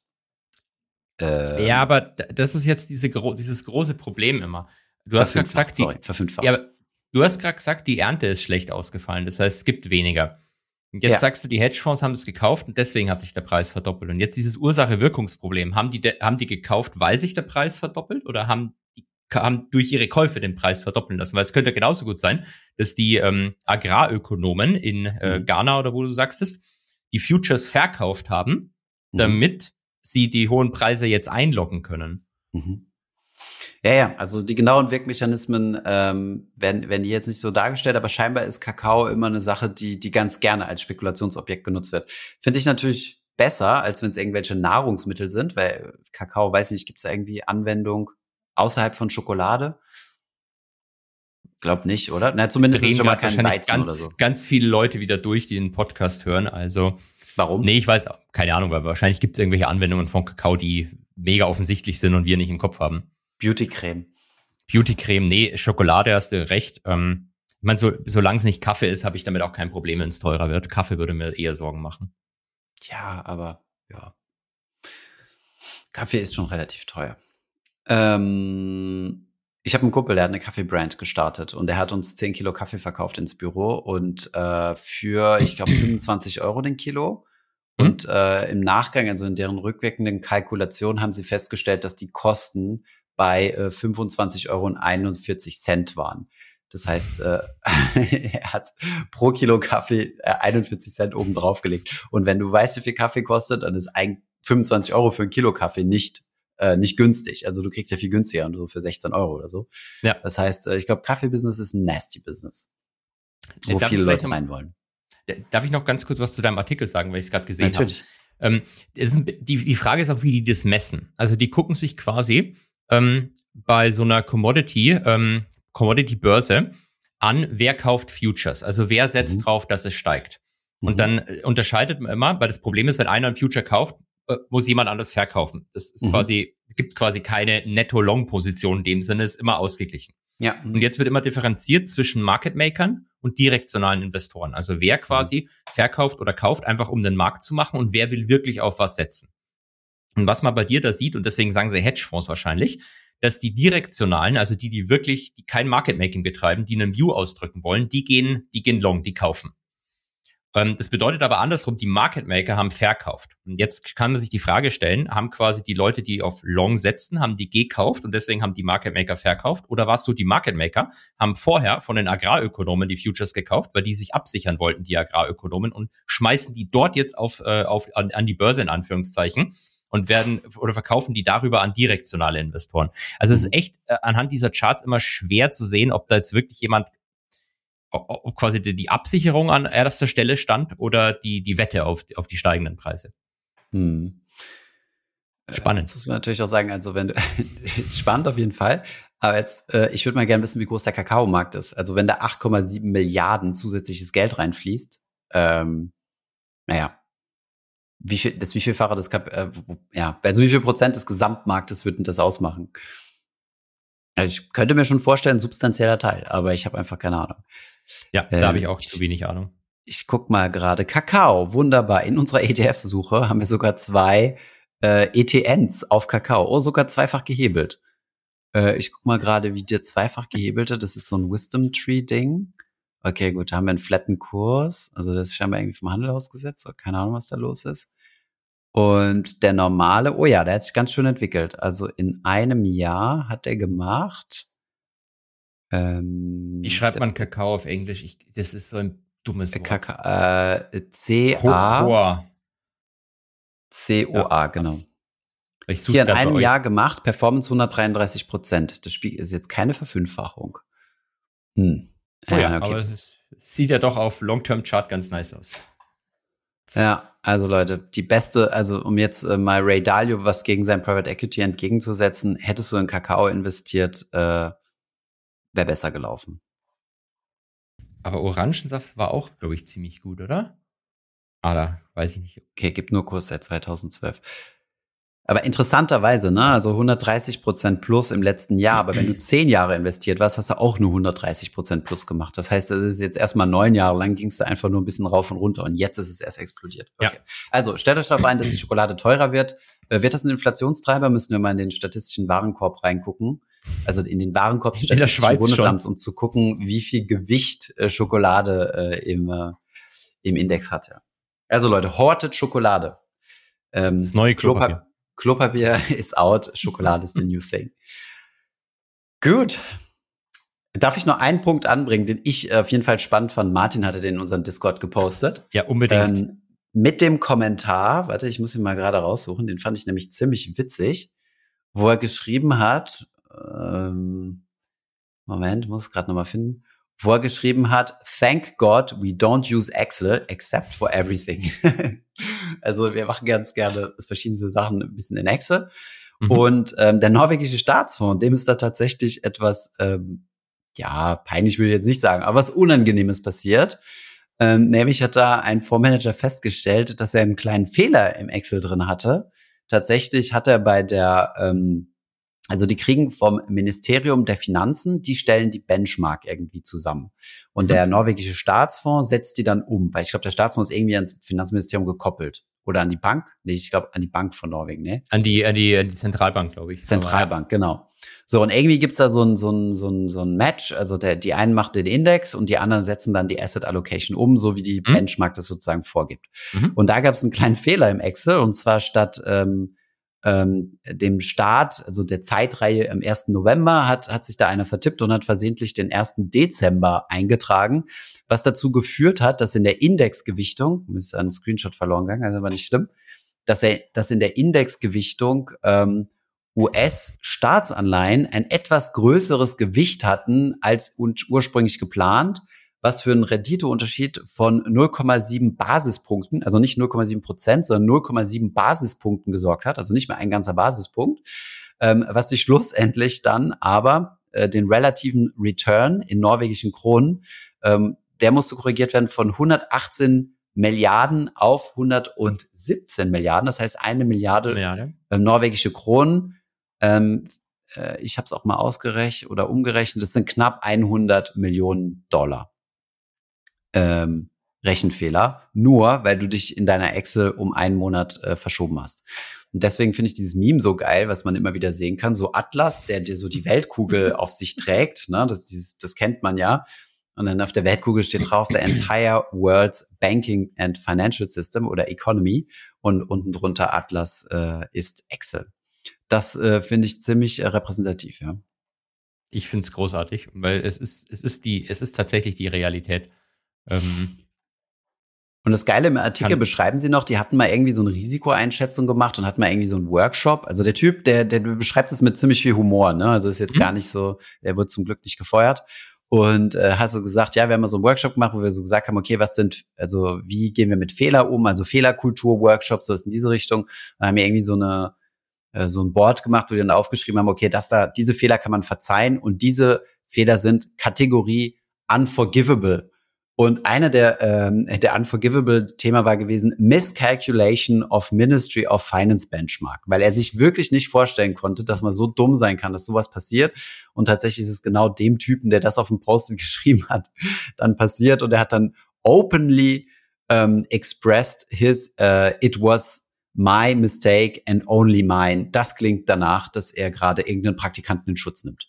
Ähm, ja, aber das ist jetzt diese gro- dieses große Problem immer. Du hast gerade gesagt, die, sorry, verfünffacht. Ja, du hast gerade gesagt, die Ernte ist schlecht ausgefallen. Das heißt, es gibt weniger. Und jetzt ja. sagst du, die Hedgefonds haben es gekauft und deswegen hat sich der Preis verdoppelt. Und jetzt dieses Ursache-Wirkungsproblem. Haben die, de- haben die gekauft, weil sich der Preis verdoppelt oder haben die haben durch ihre Käufe den Preis verdoppeln lassen? Weil es könnte genauso gut sein, dass die ähm, Agrarökonomen in äh, mhm. Ghana oder wo du sagst es, die Futures verkauft haben, mhm. damit sie die hohen Preise jetzt einloggen können. Mhm. Ja, ja, also die genauen Wirkmechanismen ähm, werden, werden hier jetzt nicht so dargestellt, aber scheinbar ist Kakao immer eine Sache, die, die ganz gerne als Spekulationsobjekt genutzt wird. Finde ich natürlich besser, als wenn es irgendwelche Nahrungsmittel sind, weil Kakao, weiß ich nicht, gibt es da irgendwie Anwendung außerhalb von Schokolade? Glaub nicht, oder? Na, zumindest ist schon mal kein Weizen ganz, oder so. Ganz viele Leute wieder durch, die den Podcast hören, also. Warum? Nee, ich weiß, keine Ahnung, weil wahrscheinlich gibt es irgendwelche Anwendungen von Kakao, die mega offensichtlich sind und wir nicht im Kopf haben. Beautycreme. Beautycreme, nee, Schokolade hast du recht. Ähm, Ich meine, so, solange es nicht Kaffee ist, habe ich damit auch kein Problem, wenn es teurer wird. Kaffee würde mir eher Sorgen machen. Ja, aber ja. Kaffee ist schon relativ teuer. Ähm, ich habe einen Kumpel, der hat eine Kaffeebrand gestartet und der hat uns zehn Kilo Kaffee verkauft ins Büro und äh, für, ich glaube, fünfundzwanzig Euro den Kilo. Und äh, im Nachgang, also in deren rückwirkenden Kalkulation, haben sie festgestellt, dass die Kosten bei äh, fünfundzwanzig Euro und einundvierzig Cent waren. Das heißt, äh, er hat pro Kilo Kaffee äh, einundvierzig Cent oben drauf gelegt. Und wenn du weißt, wie viel Kaffee kostet, dann ist ein fünfundzwanzig Euro für ein Kilo Kaffee nicht äh, nicht günstig. Also du kriegst ja viel günstiger und so für sechzehn Euro oder so. Ja. Das heißt, äh, ich glaube, Kaffee-Business ist ein nasty Business, wo Darf viele Leute noch, rein wollen. Darf ich noch ganz kurz was zu deinem Artikel sagen, weil ich es gerade gesehen habe? Natürlich. Ähm, ist, die, die Frage ist auch, wie die das messen. Also die gucken sich quasi ähm, bei so einer Commodity, ähm, Commodity-Börse an, wer kauft Futures. Also wer setzt mhm. drauf, dass es steigt. Mhm. Und dann äh, unterscheidet man immer, weil das Problem ist, wenn einer ein Future kauft, äh, muss jemand anders verkaufen. Das ist mhm. quasi, es gibt quasi keine Netto-Long-Position in dem Sinne, ist immer ausgeglichen. Ja. Und jetzt wird immer differenziert zwischen Market Makern und direktionalen Investoren. Also wer quasi verkauft oder kauft, einfach um den Markt zu machen und wer will wirklich auf was setzen. Und was man bei dir da sieht, und deswegen sagen sie Hedgefonds wahrscheinlich, dass die direktionalen, also die, die wirklich, die kein Market Making betreiben, die einen View ausdrücken wollen, die gehen, die gehen long, die kaufen. Das bedeutet aber andersrum, die Market Maker haben verkauft. Und jetzt kann man sich die Frage stellen, haben quasi die Leute, die auf Long setzen, haben die gekauft und deswegen haben die Market Maker verkauft? Oder warst du, die Market Maker haben vorher von den Agrarökonomen die Futures gekauft, weil die sich absichern wollten, die Agrarökonomen, und schmeißen die dort jetzt auf, äh, auf an, an die Börse in Anführungszeichen und werden oder verkaufen die darüber an direktionale Investoren. Also es ist echt äh, anhand dieser Charts immer schwer zu sehen, ob da jetzt wirklich jemand ob quasi die Absicherung an erster Stelle stand oder die, die Wette auf, auf die steigenden Preise. Hm. Spannend. Jetzt muss man natürlich auch sagen, also wenn du, spannend auf jeden Fall, aber jetzt, äh, ich würde mal gerne wissen, wie groß der Kakaomarkt ist. Also wenn da acht Komma sieben Milliarden zusätzliches Geld reinfließt, ähm, naja, wie viel, das wie vielfache des Kap, äh, ja, also wie viel Prozent des Gesamtmarktes würden das ausmachen? Also ich könnte mir schon vorstellen, substanzieller Teil, aber ich habe einfach keine Ahnung. Ja, da ähm, habe ich auch zu wenig Ahnung. Ich guck mal gerade. Kakao, wunderbar. In unserer E T F-Suche haben wir sogar zwei äh, E T Ns auf Kakao. Oh, sogar zweifach gehebelt. Äh, ich guck mal gerade, wie der zweifach gehebelte, das ist so ein Wisdom Tree-Ding. Okay, gut, da haben wir einen flatten Kurs. Also das ist scheinbar irgendwie vom Handel ausgesetzt. Keine Ahnung, was da los ist. Und der normale, oh ja, der hat sich ganz schön entwickelt. Also in einem Jahr hat er gemacht. Ähm, Wie schreibt man Kakao auf Englisch? Ich, das ist so ein dummes Wort. Kaka, äh, C A C O A, ja, genau. Ich Hier in einem Jahr gemacht, Performance hundertdreiunddreißig Prozent. Das Spiel ist jetzt keine Verfünffachung. Hm. Oh ja, ja, okay. Aber es ist, sieht ja doch auf Long-Term-Chart ganz nice aus. Ja, also Leute, die beste, also um jetzt äh, mal Ray Dalio was gegen sein Private Equity entgegenzusetzen, hättest du in Kakao investiert, äh, wäre besser gelaufen. Aber Orangensaft war auch, glaube ich, ziemlich gut, oder? Ah, da weiß ich nicht. Okay, gibt nur Kurs seit zweitausendzwölf. Aber interessanterweise, ne, also hundertdreißig Prozent plus im letzten Jahr, aber wenn du zehn Jahre investiert warst, hast du auch nur hundertdreißig Prozent plus gemacht. Das heißt, das ist jetzt erstmal neun Jahre lang, ging es da einfach nur ein bisschen rauf und runter und jetzt ist es erst explodiert. Okay. Ja. Also stellt euch darauf ein, dass die Schokolade teurer wird. Äh, wird das ein Inflationstreiber? Müssen wir mal in den statistischen Warenkorb reingucken. Also in den Warenkorb des Statistischen Bundesamts, um zu gucken, wie viel Gewicht äh, Schokolade äh, im, äh, im Index hat. Ja. Also Leute, hortet Schokolade. Ähm, das neue Klopapier. Klopapier ist out, Schokolade ist the new thing. Gut. Darf ich noch einen Punkt anbringen, den ich auf jeden Fall spannend fand? Martin hatte den in unseren Discord gepostet. Ja, unbedingt. Ähm, mit dem Kommentar, warte, ich muss ihn mal gerade raussuchen, den fand ich nämlich ziemlich witzig, wo er geschrieben hat, ähm, Moment, muss gerade nochmal finden, wo er geschrieben hat, thank God we don't use Excel except for everything. Also wir machen ganz gerne verschiedene Sachen ein bisschen in Excel. Mhm. Und ähm, der norwegische Staatsfonds, dem ist da tatsächlich etwas, ähm, ja, peinlich will ich jetzt nicht sagen, aber was Unangenehmes passiert. Ähm, nämlich hat da ein Fondsmanager festgestellt, dass er einen kleinen Fehler im Excel drin hatte. Tatsächlich hat er bei der ähm, Also die kriegen vom Ministerium der Finanzen, die stellen die Benchmark irgendwie zusammen. Und der norwegische Staatsfonds setzt die dann um, weil ich glaube, der Staatsfonds ist irgendwie ans Finanzministerium gekoppelt. Oder an die Bank? Nee, ich glaube an die Bank von Norwegen, ne? An die, an die, an die Zentralbank, glaube ich. Zentralbank, Aber, ja. genau. So, und irgendwie gibt's da so ein, so ein, so ein, so ein Match. Also der, die einen machen den Index und die anderen setzen dann die Asset Allocation um, so wie die mhm. Benchmark das sozusagen vorgibt. Mhm. Und da gab's einen kleinen Fehler im Excel, und zwar statt ähm, ähm, dem Start, also der Zeitreihe am ersten November, hat, hat sich da einer vertippt und hat versehentlich den ersten Dezember eingetragen, was dazu geführt hat, dass in der Indexgewichtung, mir ist ein Screenshot verloren gegangen, also aber nicht schlimm, dass er, dass in der Indexgewichtung ähm, U S-Staatsanleihen ein etwas größeres Gewicht hatten als ursprünglich geplant, was für einen Renditeunterschied von null Komma sieben Basispunkten, also nicht null Komma sieben Prozent, sondern null Komma sieben Basispunkten gesorgt hat, also nicht mehr ein ganzer Basispunkt, ähm, was sich schlussendlich dann aber äh, den relativen Return in norwegischen Kronen, ähm, der musste korrigiert werden von hundertachtzehn Milliarden auf hundertsiebzehn Milliarden, das heißt eine Milliarde Milliarde. Äh, norwegische Kronen. Ähm, äh, ich habe es auch mal ausgerechnet oder umgerechnet, das sind knapp hundert Millionen Dollar. Ähm, Rechenfehler, nur weil du dich in deiner Excel um einen Monat äh, verschoben hast. Und deswegen finde ich dieses Meme so geil, was man immer wieder sehen kann. So Atlas, der dir so die Weltkugel auf sich trägt, ne? Das, dieses, das kennt man ja. Und dann auf der Weltkugel steht drauf, the entire world's banking and financial system oder economy. Und unten drunter Atlas äh, ist Excel. Das äh, finde ich ziemlich äh, repräsentativ, ja. Ich finde es großartig, weil es ist, es ist die, es ist tatsächlich die Realität. Ähm, und das Geile im Artikel beschreiben sie noch, die hatten mal irgendwie so eine Risikoeinschätzung gemacht und hatten mal irgendwie so einen Workshop. Also der Typ, der, der beschreibt es mit ziemlich viel Humor, ne? Also ist jetzt mhm. gar nicht so, der wird zum Glück nicht gefeuert. Und äh, hat so gesagt, ja, wir haben mal so einen Workshop gemacht, wo wir so gesagt haben, okay, was sind, also wie gehen wir mit Fehler um? Also Fehlerkultur-Workshop, so ist in diese Richtung. Dann haben wir irgendwie so eine äh, so ein Board gemacht, wo wir dann aufgeschrieben haben, okay, das da, diese Fehler kann man verzeihen und diese Fehler sind Kategorie unforgivable. Und einer der, ähm, der unforgivable Thema war gewesen, Miscalculation of Ministry of Finance Benchmark, weil er sich wirklich nicht vorstellen konnte, dass man so dumm sein kann, dass sowas passiert. Und tatsächlich ist es genau dem Typen, der das auf dem Post-it geschrieben hat, dann passiert. Und er hat dann openly um, expressed his, uh, it was my mistake and only mine. Das klingt danach, dass er gerade irgendeinen Praktikanten in Schutz nimmt.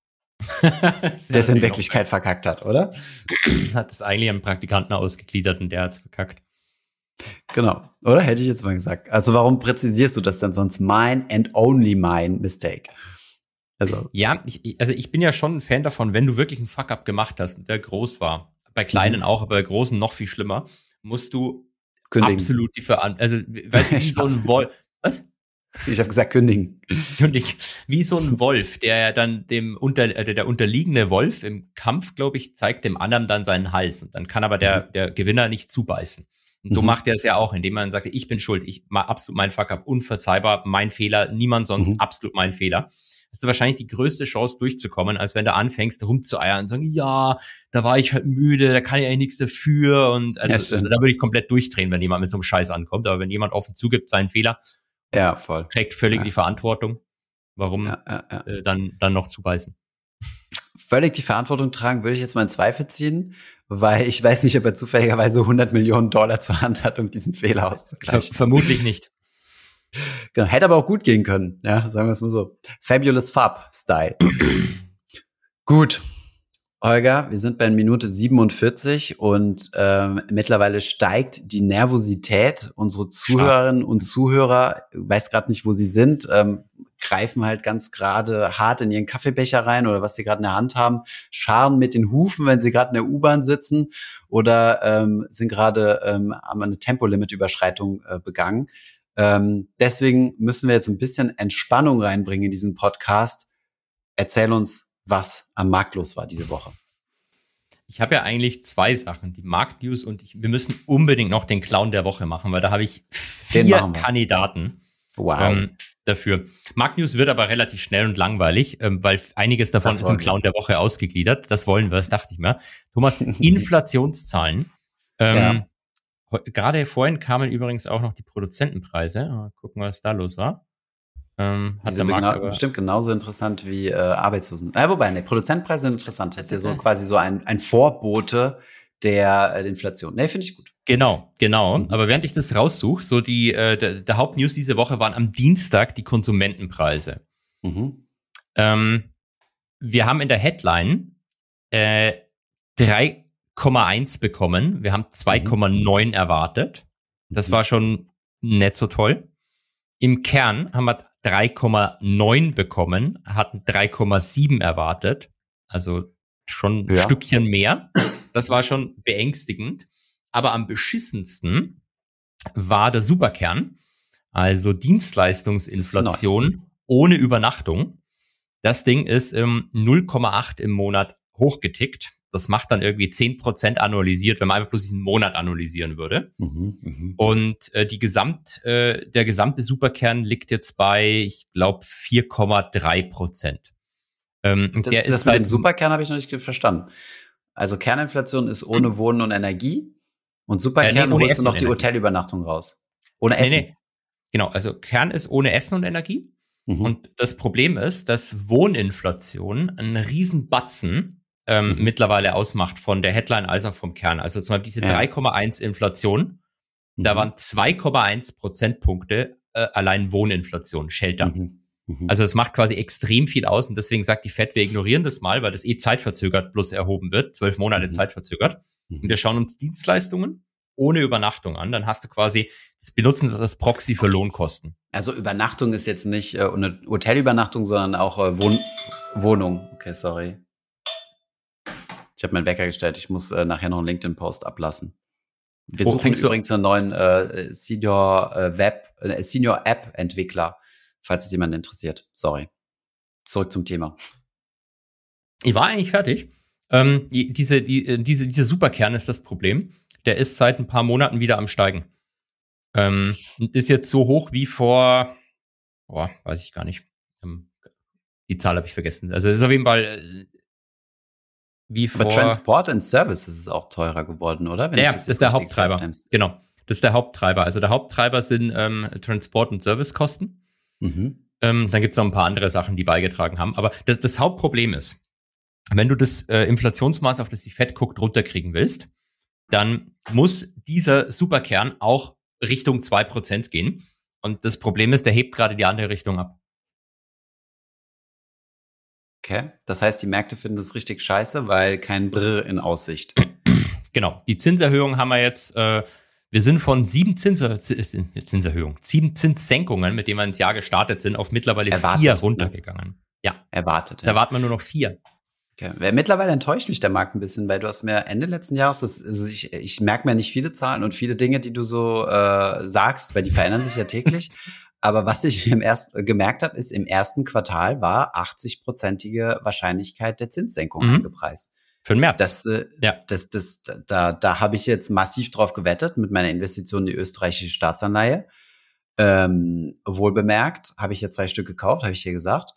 Der es in Wirklichkeit verkackt hat, oder? Hat es eigentlich am Praktikanten ausgegliedert und der hat es verkackt. Genau, oder? Hätte ich jetzt mal gesagt. Also warum präzisierst du das denn sonst? Mine and only mine mistake. Also ja, ich, also ich bin ja schon ein Fan davon, wenn du wirklich einen Fuck-up gemacht hast, der groß war, bei Kleinen mhm. auch, aber bei Großen noch viel schlimmer, musst du kündigen. Absolut die Verantwortung, also weißt du, wie so ein Wolf, was? Ich habe gesagt, kündigen. Kündigen. Wie so ein Wolf, der ja dann dem unter, äh, der unterliegende Wolf im Kampf, glaube ich, zeigt dem anderen dann seinen Hals. Und dann kann aber der, mhm. der Gewinner nicht zubeißen. Und so mhm. macht er es ja auch, indem man sagt, ich bin schuld, ich mache absolut meinen Fuck-up, unverzeihbar, mein Fehler, niemand sonst, mhm. absolut mein Fehler. Hast du wahrscheinlich die größte Chance durchzukommen, als wenn du anfängst rumzueiern und sagen, ja, da war ich halt müde, da kann ich eigentlich nichts dafür. Und also, ja, also da würde ich komplett durchdrehen, wenn jemand mit so einem Scheiß ankommt. Aber wenn jemand offen zugibt seinen Fehler, ja, voll. trägt völlig ja. die Verantwortung. Warum ja, ja, ja. Äh, dann, dann noch zubeißen? Völlig die Verantwortung tragen, würde ich jetzt mal in Zweifel ziehen, weil ich weiß nicht, ob er zufälligerweise hundert Millionen Dollar zur Hand hat, um diesen Fehler auszugleichen. Ver- vermutlich nicht. Genau, hätte aber auch gut gehen können, ja, sagen wir es mal so. Fabulous Fab-Style. Gut. Olga, wir sind bei Minute siebenundvierzig und ähm, mittlerweile steigt die Nervosität. Unsere Zuhörerinnen und Zuhörer, ich weiß gerade nicht, wo sie sind, ähm, greifen halt ganz gerade hart in ihren Kaffeebecher rein oder was sie gerade in der Hand haben, scharren mit den Hufen, wenn sie gerade in der U-Bahn sitzen oder ähm, sind gerade ähm, haben eine Tempolimit-Überschreitung äh, begangen. Ähm, deswegen müssen wir jetzt ein bisschen Entspannung reinbringen in diesen Podcast. Erzähl uns, was am Markt los war diese Woche. Ich habe ja eigentlich zwei Sachen, die Marktnews und ich, wir müssen unbedingt noch den Clown der Woche machen, weil da habe ich vier Kandidaten wow. ähm, dafür. Marktnews wird aber relativ schnell und langweilig, ähm, weil einiges davon das ist im Clown der Woche ausgegliedert. Das wollen wir, das dachte ich mir. Thomas, Inflationszahlen. Ähm, ja. Gerade vorhin kamen übrigens auch noch die Produzentenpreise. Mal gucken, was da los war. Ähm, hat der Markt genau, aber bestimmt genauso interessant wie äh, Arbeitslosen. Ja, wobei, ne, Produzentpreise sind interessant. Das ist ja so quasi so ein, ein Vorbote der, äh, der Inflation. Ne, finde ich gut. Genau, genau. Mhm. Aber während ich das raussuche, so die äh, der, der Hauptnews diese Woche waren am Dienstag die Konsumentenpreise. Mhm. Ähm, wir haben in der Headline äh, drei Komma eins bekommen. Wir haben zwei Komma neun mhm. erwartet. Das mhm. war schon nicht so toll. Im Kern haben wir drei Komma neun bekommen, hatten drei Komma sieben erwartet. Also schon ein ja. Stückchen mehr. Das war schon beängstigend. Aber am beschissensten war der Superkern, also Dienstleistungsinflation ohne Übernachtung. Das Ding ist ähm, null Komma acht im Monat hochgetickt. Das macht dann irgendwie zehn Prozent annualisiert, wenn man einfach bloß diesen Monat analysieren würde. Mhm, mh. Und äh, die Gesamt, äh, der gesamte Superkern liegt jetzt bei, ich glaube, vier Komma drei Prozent. Ähm, das der das ist mit dem Superkern habe ich noch nicht verstanden. Also Kerninflation ist ohne Wohnen und Energie und Superkern äh, nee, holst du noch die Hotelübernachtung raus. Ohne Essen. Nee, nee. Genau, also Kern ist ohne Essen und Energie. Mhm. Und das Problem ist, dass Wohninflation einen riesen Batzen ähm, mhm. mittlerweile ausmacht von der Headline als auch vom Kern. Also zum Beispiel diese ja. drei Komma eins Inflation, mhm. da waren zwei Komma eins Prozentpunkte äh, allein Wohninflation, Shelter. Mhm. Mhm. Also es macht quasi extrem viel aus und deswegen sagt die Fed, wir ignorieren das mal, weil das eh zeitverzögert plus erhoben wird, zwölf Monate mhm. zeitverzögert. Mhm. Und wir schauen uns Dienstleistungen ohne Übernachtung an, dann hast du quasi, das benutzen das als Proxy für Lohnkosten. Also Übernachtung ist jetzt nicht äh, eine Hotelübernachtung, sondern auch äh, Wohn- Wohnung. Okay, sorry. Ich habe meinen Wecker gestellt, ich muss äh, nachher noch einen LinkedIn-Post ablassen. Wir Wo suchen übrigens einen neuen äh, Senior äh, Web, äh, Senior App-Entwickler, falls es jemanden interessiert. Sorry. Zurück zum Thema. Ich war eigentlich fertig. Ähm, die, diese, die, diese, dieser Superkern ist das Problem. Der ist seit ein paar Monaten wieder am Steigen. Ähm, ist jetzt so hoch wie vor, boah, weiß ich gar nicht. Ähm, die Zahl habe ich vergessen. Also es ist auf jeden Fall äh, wie vor. Aber Transport and Services ist auch teurer geworden, oder? Wenn ja, das, das ist der Haupttreiber. Genau, das ist der Haupttreiber. Also der Haupttreiber sind ähm, Transport- und Servicekosten. Mhm. Ähm, dann gibt es noch ein paar andere Sachen, die beigetragen haben. Aber das, das Hauptproblem ist, wenn du das äh, Inflationsmaß, auf das die Fed guckt, runterkriegen willst, dann muss dieser Superkern auch Richtung zwei Prozent gehen. Und das Problem ist, der hebt gerade die andere Richtung ab. Okay, das heißt, die Märkte finden das richtig scheiße, weil kein Brr in Aussicht. Genau, die Zinserhöhung haben wir jetzt, äh, wir sind von sieben Zins- Zinserhöhungen, sieben Zinssenkungen, mit denen wir ins Jahr gestartet sind, auf mittlerweile erwartet, vier runtergegangen. Ne? Ja, erwartet. Jetzt ja. erwarten wir nur noch vier. Okay. Mittlerweile enttäuscht mich der Markt ein bisschen, weil du hast mir Ende letzten Jahres, das, also ich, ich merke mir nicht viele Zahlen und viele Dinge, die du so äh, sagst, weil die verändern sich ja täglich. Aber was ich im ersten, gemerkt habe, ist, im ersten Quartal war achtzig-prozentige Wahrscheinlichkeit der Zinssenkung mhm. angepreist. Für den März. Das, äh, ja. das, das, da, da habe ich jetzt massiv drauf gewettet mit meiner Investition in die österreichische Staatsanleihe. Ähm, wohl bemerkt, habe ich ja zwei Stück gekauft, habe ich dir gesagt.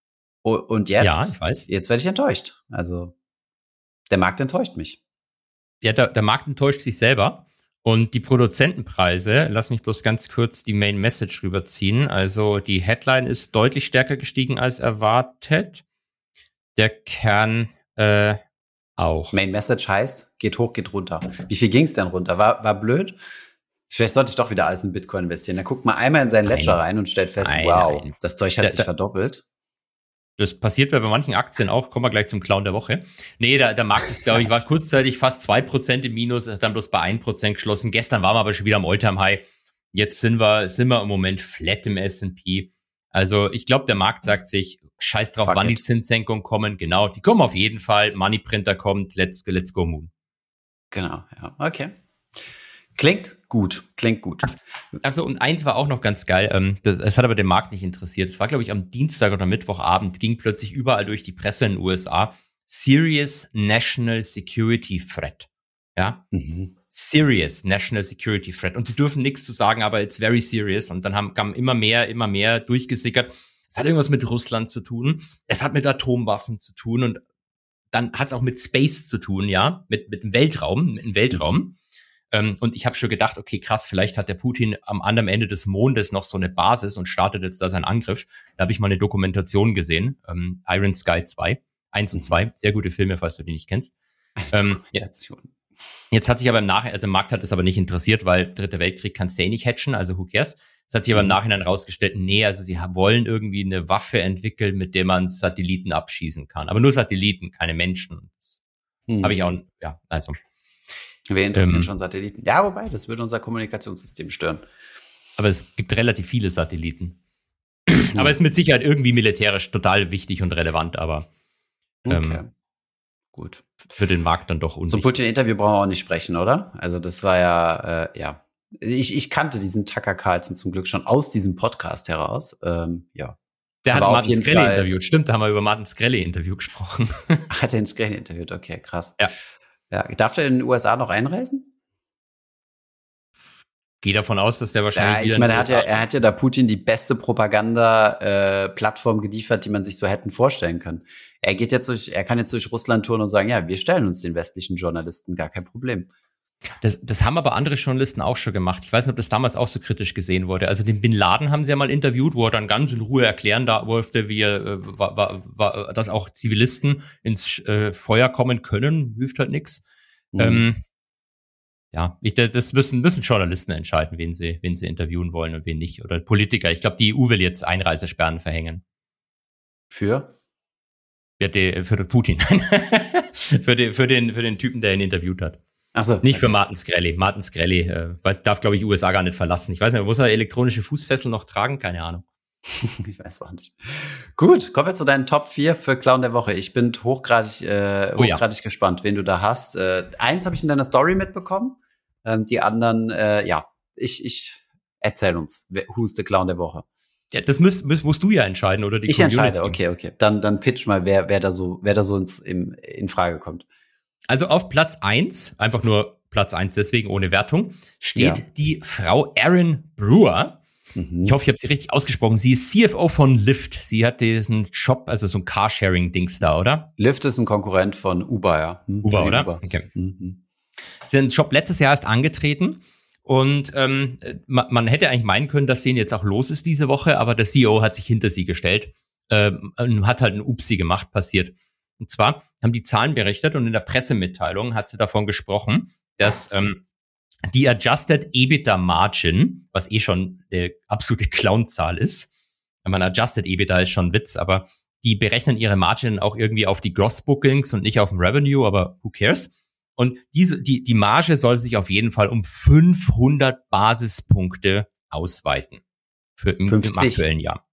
Und jetzt, ja, ich weiß. Jetzt werde ich enttäuscht. Also der Markt enttäuscht mich. Ja, der, der Markt enttäuscht sich selber. Und die Produzentenpreise, lass mich bloß ganz kurz die Main Message rüberziehen. Also die Headline ist deutlich stärker gestiegen als erwartet. Der Kern äh, auch. Main Message heißt, geht hoch, geht runter. Wie viel ging es denn runter? War, war blöd? Vielleicht sollte ich doch wieder alles in Bitcoin investieren. Dann guckt mal einmal in seinen Ledger nein. rein und stellt fest, nein, wow, nein. das Zeug hat da, sich da, verdoppelt. Das passiert bei manchen Aktien auch. Kommen wir gleich zum Clown der Woche. Nee, der, der Markt ist, glaube ich, war kurzzeitig fast zwei Prozent im Minus, ist dann bloß bei ein Prozent geschlossen. Gestern waren wir aber schon wieder am All-Time-High. Jetzt sind wir, sind wir im Moment flat im S and P. Also ich glaube, der Markt sagt sich, scheiß drauf, Fuck wann it. die Zinssenkungen kommen. Genau, die kommen auf jeden Fall. Moneyprinter kommt, let's, let's go moon. Genau, ja, okay. Klingt gut, klingt gut. Also und eins war auch noch ganz geil, ähm, das, das hat aber den Markt nicht interessiert. Es war, glaube ich, am Dienstag oder Mittwochabend, ging plötzlich überall durch die Presse in den U S A, Serious National Security Threat. Ja, mhm. Serious National Security Threat. Und sie dürfen nichts zu sagen, aber it's very serious. Und dann haben, haben immer mehr, immer mehr durchgesickert. Es hat irgendwas mit Russland zu tun. Es hat mit Atomwaffen zu tun. Und dann hat es auch mit Space zu tun, ja, mit, mit dem Weltraum, mit dem Weltraum. Mhm. Ähm, und ich habe schon gedacht, okay, krass, vielleicht hat der Putin am anderen Ende des Mondes noch so eine Basis und startet jetzt da seinen Angriff. Da habe ich mal eine Dokumentation gesehen, ähm, Iron Sky zwei, eins und zwei, sehr gute Filme, falls du die nicht kennst. Ähm, Dokumentation. Jetzt hat sich aber im Nachhinein, also im Markt hat es aber nicht interessiert, weil Dritter Weltkrieg kannst du eh nicht hatchen, also who cares. Es hat sich aber im Nachhinein rausgestellt, nee, also sie wollen irgendwie eine Waffe entwickeln, mit der man Satelliten abschießen kann. Aber nur Satelliten, keine Menschen. Das hm. habe ich auch, ja, also. Wer interessiert ähm, schon Satelliten? Ja, wobei, das würde unser Kommunikationssystem stören. Aber es gibt relativ viele Satelliten. Hm. Aber es ist mit Sicherheit irgendwie militärisch total wichtig und relevant, aber ähm, okay. Gut. Für den Markt dann doch unwichtig. Zum Putin-Interview brauchen wir auch nicht sprechen, oder? Also das war ja, äh, ja. Ich, ich kannte diesen Tucker Carlson zum Glück schon aus diesem Podcast heraus. Ähm, ja. Der aber hat Martin Shkreli interviewt. Stimmt, da haben wir über Martin Shkreli-Interview gesprochen. Hat er den Shkreli interviewt? Okay, krass. Ja. ja. Darf der in den U S A noch einreisen? Gehe davon aus, dass der wahrscheinlich ja, wieder ich meine, er hat, ja, er hat ja da Putin die beste Propaganda-Plattform äh, geliefert, die man sich so hätten vorstellen können. Er geht jetzt durch, er kann jetzt durch Russland touren und sagen, ja, wir stellen uns den westlichen Journalisten, gar kein Problem. Das, das haben aber andere Journalisten auch schon gemacht. Ich weiß nicht, ob das damals auch so kritisch gesehen wurde. Also den Bin Laden haben sie ja mal interviewt, wo er dann ganz in Ruhe erklären durfte, wie er, äh, war, war, war, dass auch Zivilisten ins äh, Feuer kommen können. Hilft halt nichts. Mhm. Ähm, Ja, ich, das müssen, müssen Journalisten entscheiden, wen sie, wen sie interviewen wollen und wen nicht. Oder Politiker. Ich glaube, die E U will jetzt Einreisesperren verhängen. Für? Ja, die, für den Putin. für, den, für, den, für den Typen, der ihn interviewt hat. Ach so. Nicht okay. Für Martin Shkreli. Martin Shkreli äh, weiß, darf, glaube ich, U S A gar nicht verlassen. Ich weiß nicht, muss er elektronische Fußfesseln noch tragen? Keine Ahnung. Ich weiß auch nicht. Gut, kommen wir zu deinen Top vier für Clown der Woche. Ich bin hochgradig, äh, hochgradig oh, ja. gespannt, wen du da hast. Äh, eins habe ich in deiner Story mitbekommen. Ähm, die anderen, äh, ja, ich, ich erzähl uns, who is the Clown der Woche? Ja, das musst, musst, musst du ja entscheiden, oder die Ich Community. Entscheide, okay, okay. Dann, dann pitch mal, wer, wer da so, wer da so ins, im, in Frage kommt. Also auf Platz eins, einfach nur Platz eins, deswegen ohne Wertung, steht ja. die Frau Erin Brewer. Ich hoffe, ich habe sie richtig ausgesprochen. Sie ist C F O von Lyft. Sie hat diesen Shop, also so ein Carsharing-Dings da, oder? Lyft ist ein Konkurrent von Uber, ja. Hm, Uber, oder? Uber. Okay. Mhm. Sie hat den Shop letztes Jahr erst angetreten und ähm, man, man hätte eigentlich meinen können, dass denen jetzt auch los ist diese Woche, aber der C E O hat sich hinter sie gestellt ähm, und hat halt ein Upsi gemacht, passiert. Und zwar haben die Zahlen berechnet und in der Pressemitteilung hat sie davon gesprochen, dass ähm, die Adjusted EBITDA Margin, was eh schon eine absolute Clown-Zahl ist, ich meine, Adjusted EBITDA ist schon ein Witz, aber die berechnen ihre Margin auch irgendwie auf die Gross Bookings und nicht auf dem Revenue, aber who cares? Und diese, die, die Marge soll sich auf jeden Fall um fünfhundert Basispunkte ausweiten. Für im, im aktuellen Jahr.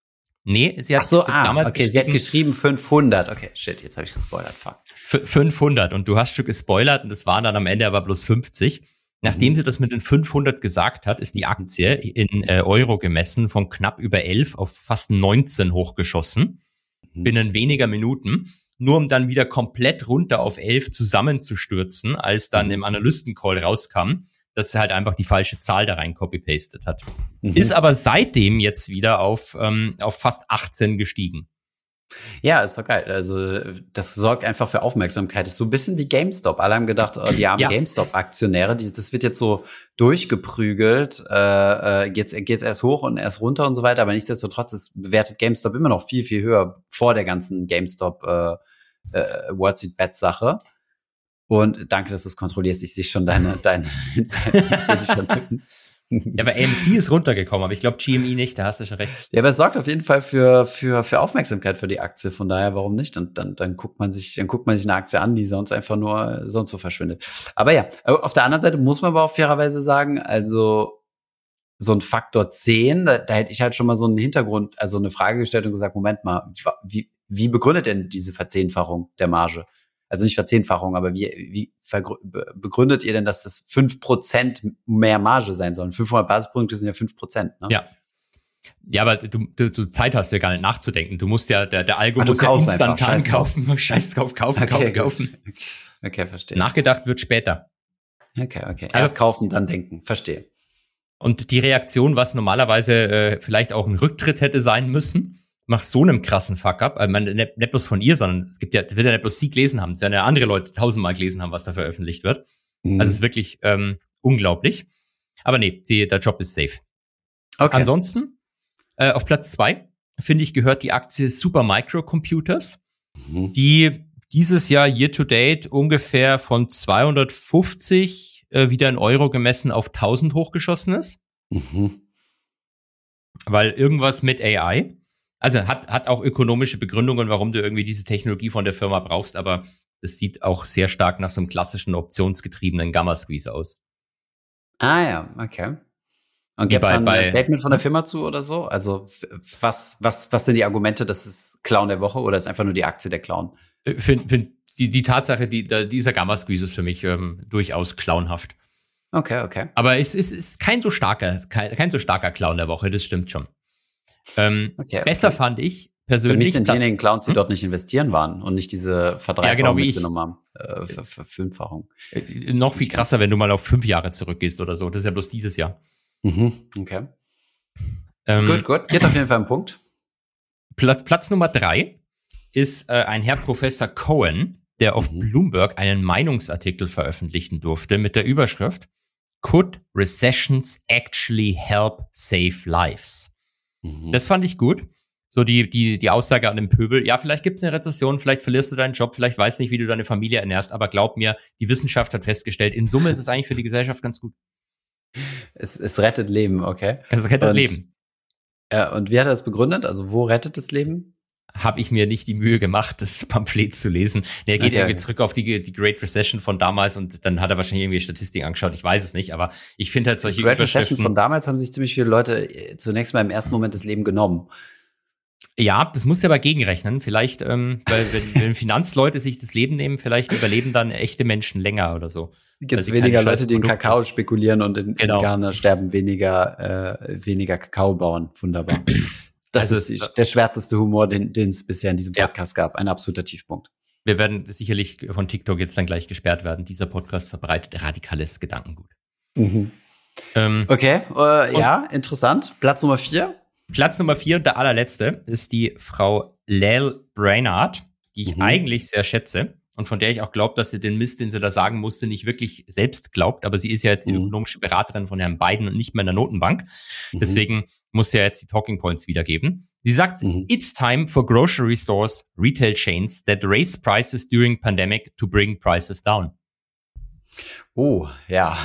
Nee, sie hat Ach so, ah, damals okay, sie hat geschrieben fünfhundert. Okay, shit, jetzt habe ich gespoilert. Fuck. fünfhundert und du hast schon gespoilert und das waren dann am Ende aber bloß fünfzig. Nachdem mhm. sie das mit den fünfhundert gesagt hat, ist die Aktie in äh, Euro gemessen von knapp über elf auf fast neunzehn hochgeschossen. Mhm. Binnen weniger Minuten. Nur um dann wieder komplett runter auf elf zusammenzustürzen, als dann mhm. im Analystencall rauskam, dass sie halt einfach die falsche Zahl da rein copy-pastet hat. Mhm. Ist aber seitdem jetzt wieder auf, ähm, auf fast achtzehn gestiegen. Ja, ist doch geil. Also das sorgt einfach für Aufmerksamkeit. Das ist so ein bisschen wie GameStop. Alle haben gedacht, oh, die armen ja. GameStop-Aktionäre, die, das wird jetzt so durchgeprügelt. Äh, jetzt geht's erst hoch und erst runter und so weiter. Aber nichtsdestotrotz ist, bewertet GameStop immer noch viel, viel höher vor der ganzen GameStop äh, äh, Wall Street Bet-Sache. Und danke, dass du es kontrollierst. Ich sehe schon deine, deine, deine ich sehe dich schon tippen. Ja, aber A M C ist runtergekommen, aber ich glaube G M E nicht, da hast du schon recht. Ja, aber es sorgt auf jeden Fall für, für, für Aufmerksamkeit für die Aktie, von daher, warum nicht? Und dann, dann guckt man sich, dann guckt man sich eine Aktie an, die sonst einfach nur, sonst so verschwindet. Aber ja, auf der anderen Seite muss man aber auch fairerweise sagen, also, so ein Faktor zehn, da, da hätte ich halt schon mal so einen Hintergrund, also eine Frage gestellt und gesagt, Moment mal, wie, wie begründet denn diese Verzehnfachung der Marge? Also nicht Verzehnfachung, aber wie, wie begründet ihr denn, dass das fünf Prozent mehr Marge sein sollen? fünfhundert Basispunkte sind ja fünf Prozent, ne? Ja. Ja, aber du, du, du Zeit hast ja gar nicht nachzudenken. Du musst ja, der, der Algo muss ja instantan kaufen. Scheiß drauf, kaufen, okay, kaufen, kaufen. Okay, verstehe. Nachgedacht wird später. Okay, okay. Erst also, kaufen, dann denken. Verstehe. Und die Reaktion, was normalerweise äh, vielleicht auch ein Rücktritt hätte sein müssen, nach so einem krassen Fuck-up, also nicht, nicht bloß von ihr, sondern es gibt ja, das wird ja nicht bloß sie gelesen haben, es werden ja andere Leute tausendmal gelesen haben, was da veröffentlicht wird. Mhm. Also es ist wirklich ähm, unglaublich. Aber nee, die, der Job ist safe. Okay. Ansonsten, äh, auf Platz zwei, finde ich, gehört die Aktie Supermicro Computers, mhm. die dieses Jahr year to date ungefähr von zweihundertfünfzig äh, wieder in Euro gemessen auf tausend hochgeschossen ist. Mhm. Weil irgendwas mit A I, also hat, hat auch ökonomische Begründungen, warum du irgendwie diese Technologie von der Firma brauchst, aber das sieht auch sehr stark nach so einem klassischen optionsgetriebenen Gamma-Squeeze aus. Ah ja, okay. Und gäbe es dann ein Statement von der Firma zu oder so? Also was, was, was sind die Argumente, das ist Clown der Woche oder ist einfach nur die Aktie der Clown? Find, find, die, die Tatsache, die, dieser Gamma-Squeeze ist für mich ähm, durchaus clownhaft. Okay, okay. Aber es ist, ist kein so starker, kein, kein so starker Clown der Woche, das stimmt schon. Ähm, okay, besser okay. fand ich persönlich. Für mich sind diejenigen Clowns, die hm? dort nicht investieren waren und nicht diese Verdreifachung ja, genau, mitgenommen haben. Äh, Ver- Verfünffachung. Äh, noch viel krasser, wenn du mal auf fünf Jahre zurückgehst oder so. Das ist ja bloß dieses Jahr. Mhm, okay. Ähm, gut, gut. Geht auf jeden Fall ein Punkt. Platz, Platz Nummer drei ist äh, ein Herr Professor Cohen, der auf mhm. Bloomberg einen Meinungsartikel veröffentlichen durfte mit der Überschrift Could Recessions Actually Help Save Lives? Mhm. Das fand ich gut. So die, die, die Aussage an den Pöbel, ja, vielleicht gibt es eine Rezession, vielleicht verlierst du deinen Job, vielleicht weißt nicht, wie du deine Familie ernährst, aber glaub mir, die Wissenschaft hat festgestellt, in Summe ist es eigentlich für die Gesellschaft ganz gut. Es, es rettet Leben, okay? Es rettet und, Leben. Ja, und wie hat er das begründet? Also wo rettet das Leben? Habe ich mir nicht die Mühe gemacht, das Pamphlet zu lesen. Nee, er geht okay, irgendwie okay. zurück auf die, die Great Recession von damals und dann hat er wahrscheinlich irgendwie Statistiken angeschaut. Ich weiß es nicht, aber ich finde halt solche die Great Recession von damals haben sich ziemlich viele Leute zunächst mal im ersten Moment das Leben genommen. Ja, das musst du aber gegenrechnen. Vielleicht, ähm, weil wenn, wenn Finanzleute sich das Leben nehmen, vielleicht überleben dann echte Menschen länger oder so. Gibt es weniger Leute, die in Kakao spekulieren und in, genau. in Ghana sterben weniger, äh, weniger Kakaobauern. Wunderbar. Das also ist die, der schwärzeste Humor, den, den es bisher in diesem Podcast ja. gab. Ein absoluter Tiefpunkt. Wir werden sicherlich von TikTok jetzt dann gleich gesperrt werden. Dieser Podcast verbreitet radikales Gedankengut. Mhm. Ähm, okay, äh, ja, interessant. Platz Nummer vier. Platz Nummer vier und der allerletzte ist die Frau Lael Brainard, die ich mhm. eigentlich sehr schätze und von der ich auch glaube, dass sie den Mist, den sie da sagen musste, nicht wirklich selbst glaubt. Aber sie ist ja jetzt die mhm. ökonomische Beraterin von Herrn Biden und nicht mehr in der Notenbank. Mhm. Deswegen muss sie ja jetzt die Talking Points wiedergeben. Sie sagt, mhm. It's time for grocery stores, retail chains that raise prices during pandemic to bring prices down. Oh, ja.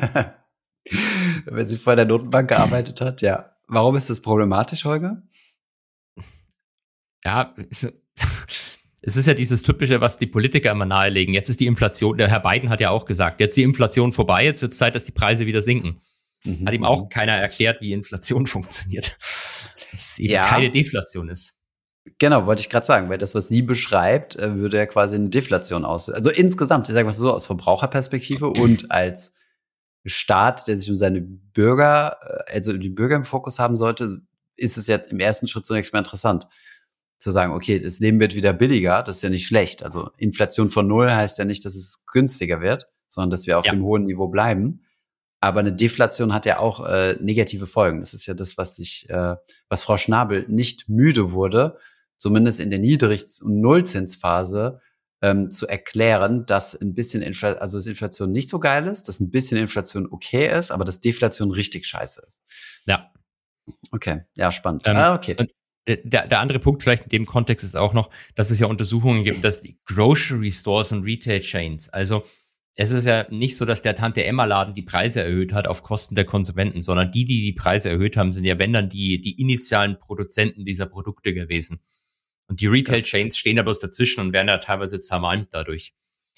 Wenn sie vor der Notenbank gearbeitet hat, ja. Warum ist das problematisch, Holger? Ja, es, es ist ja dieses Typische, was die Politiker immer nahelegen. Jetzt ist die Inflation, der Herr Biden hat ja auch gesagt, jetzt ist die Inflation vorbei, jetzt wird es Zeit, dass die Preise wieder sinken. Mhm. Hat ihm auch keiner erklärt, wie Inflation funktioniert. Dass es eben ja. keine Deflation ist. Genau, wollte ich gerade sagen, weil das, was sie beschreibt, würde ja quasi eine Deflation auslösen. Also insgesamt, ich sage mal so, aus Verbraucherperspektive und als Staat, der sich um seine Bürger, also die Bürger im Fokus haben sollte, ist es ja im ersten Schritt zunächst mal interessant, zu sagen, okay, das Leben wird wieder billiger, das ist ja nicht schlecht. Also Inflation von null heißt ja nicht, dass es günstiger wird, sondern dass wir auf ja. dem hohen Niveau bleiben. Aber eine Deflation hat ja auch äh, negative Folgen. Das ist ja das, was sich, äh, was Frau Schnabel nicht müde wurde, zumindest in der Niedrig- und Nullzinsphase, ähm, zu erklären, dass ein bisschen Inflation, also dass Inflation nicht so geil ist, dass ein bisschen Inflation okay ist, aber dass Deflation richtig scheiße ist. Ja. Okay, ja, spannend. Ähm, ah, okay. Und der, der andere Punkt vielleicht in dem Kontext ist auch noch, dass es ja Untersuchungen gibt, dass die Grocery Stores und Retail Chains, also es ist ja nicht so, dass der Tante-Emma-Laden die Preise erhöht hat auf Kosten der Konsumenten, sondern die, die die Preise erhöht haben, sind ja, wenn dann, die die initialen Produzenten dieser Produkte gewesen. Und die Retail-Chains stehen da bloß dazwischen und werden ja teilweise zermalmt dadurch.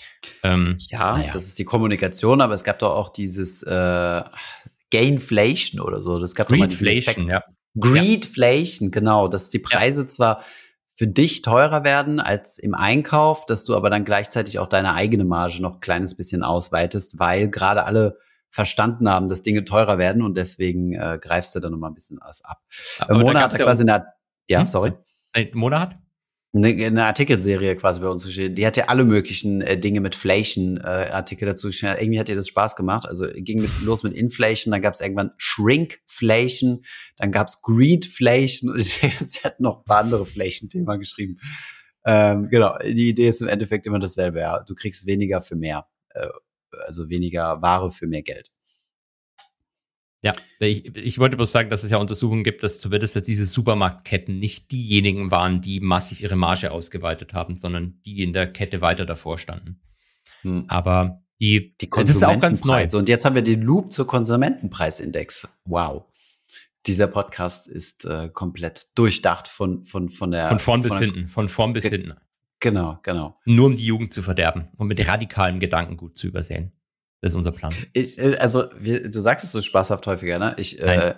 Ähm, ja, ja, das ist die Kommunikation, aber es gab doch auch dieses äh, Gainflation oder so. Das gab doch mal diesen Effekt. Ja. Greedflation, genau, dass die Preise ja. zwar für dich teurer werden als im Einkauf, dass du aber dann gleichzeitig auch deine eigene Marge noch ein kleines bisschen ausweitest, weil gerade alle verstanden haben, dass Dinge teurer werden und deswegen äh, greifst du dann noch mal ein bisschen was ab. Aber Mona hat ja quasi eine, ja, hm? sorry. Mona hat? Eine, eine Artikelserie quasi bei uns geschrieben. Die hat ja alle möglichen äh, Dinge mit Inflation äh, Artikel dazu geschrieben. Irgendwie hat ihr das Spaß gemacht. Also ging mit, los mit Inflation, dann gab es irgendwann Shrinkflation, dann gab es Greedflation und sie hat noch ein paar andere Flation-Thema geschrieben. Ähm, genau, die Idee ist im Endeffekt immer dasselbe. Ja. Du kriegst weniger für mehr. Äh, also weniger Ware für mehr Geld. Ja, ich, ich wollte bloß sagen, dass es ja Untersuchungen gibt, dass zumindest jetzt diese Supermarktketten nicht diejenigen waren, die massiv ihre Marge ausgeweitet haben, sondern die in der Kette weiter davor standen. Hm. Aber die, die das ist auch ganz neu. Und jetzt haben wir den Loop zur Konsumentenpreisindex. Wow. Dieser Podcast ist äh, komplett durchdacht von, von, von der... Von vorn von bis der, hinten, von vorn bis ge- hinten. Genau, genau. Nur um die Jugend zu verderben und mit radikalem Gedankengut zu übersehen. Das ist unser Plan. Ich, also, wir, du sagst es so spaßhaft häufiger, ne? Ich, äh,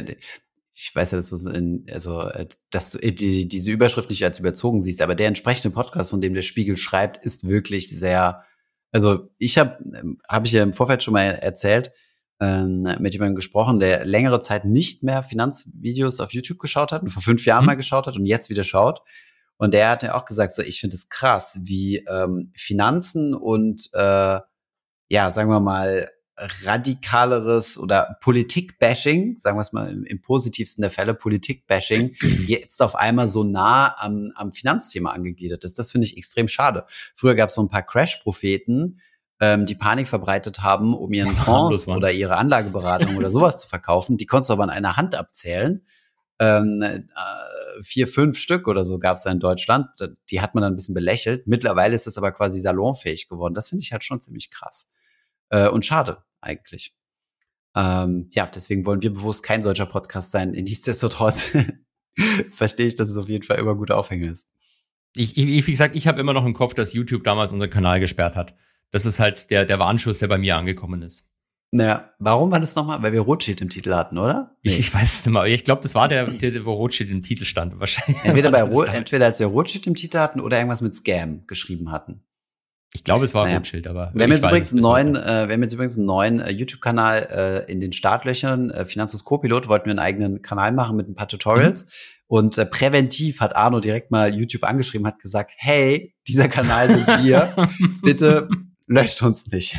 ich weiß ja, dass du, in, also, dass du die, diese Überschrift nicht als überzogen siehst, aber der entsprechende Podcast, von dem der Spiegel schreibt, ist wirklich sehr, also ich habe, habe ich ja im Vorfeld schon mal erzählt, ähm, mit jemandem gesprochen, der längere Zeit nicht mehr Finanzvideos auf YouTube geschaut hat und vor fünf Jahren mhm. mal geschaut hat und jetzt wieder schaut. Und der hat ja auch gesagt, so, ich finde es krass, wie ähm, Finanzen und äh, ja, sagen wir mal, radikaleres oder Politik-Bashing, sagen wir es mal im, im positivsten der Fälle, Politik-Bashing, jetzt auf einmal so nah am, am Finanzthema angegliedert ist. Das finde ich extrem schade. Früher gab es so ein paar Crash-Propheten, ähm, die Panik verbreitet haben, um ihren Fonds oder ihre Anlageberatung oder sowas zu verkaufen. Die konntest du aber an einer Hand abzählen. Ähm, äh, vier, fünf Stück oder so gab es da in Deutschland. Die hat man dann ein bisschen belächelt. Mittlerweile ist es aber quasi salonfähig geworden. Das finde ich halt schon ziemlich krass. Äh, und schade eigentlich. Ähm, ja, deswegen wollen wir bewusst kein solcher Podcast sein. Nichtsdestotrotz verstehe ich, dass es auf jeden Fall immer guter Aufhänger ist. Ich, ich, wie gesagt, ich habe immer noch im Kopf, dass YouTube damals unseren Kanal gesperrt hat. Das ist halt der, der Warnschuss, der bei mir angekommen ist. Naja, warum war das nochmal? Weil wir Rothschild im Titel hatten, oder? Nee. Ich, ich weiß es nicht mehr. Ich glaube, das war der, der, wo Rothschild im Titel stand. Wahrscheinlich. Entweder, bei Ro- entweder als wir Rothschild im Titel hatten oder irgendwas mit Scam geschrieben hatten. Ich glaube, es war naja. Rothschild, aber wir haben jetzt übrigens einen neuen, äh, wir haben jetzt übrigens einen neuen äh, YouTube-Kanal äh, in den Startlöchern. Äh, Finanzus Co-Pilot wollten wir einen eigenen Kanal machen mit ein paar Tutorials. Mhm. Und äh, präventiv hat Arno direkt mal YouTube angeschrieben, hat gesagt, hey, dieser Kanal sind wir. Bitte löscht uns nicht.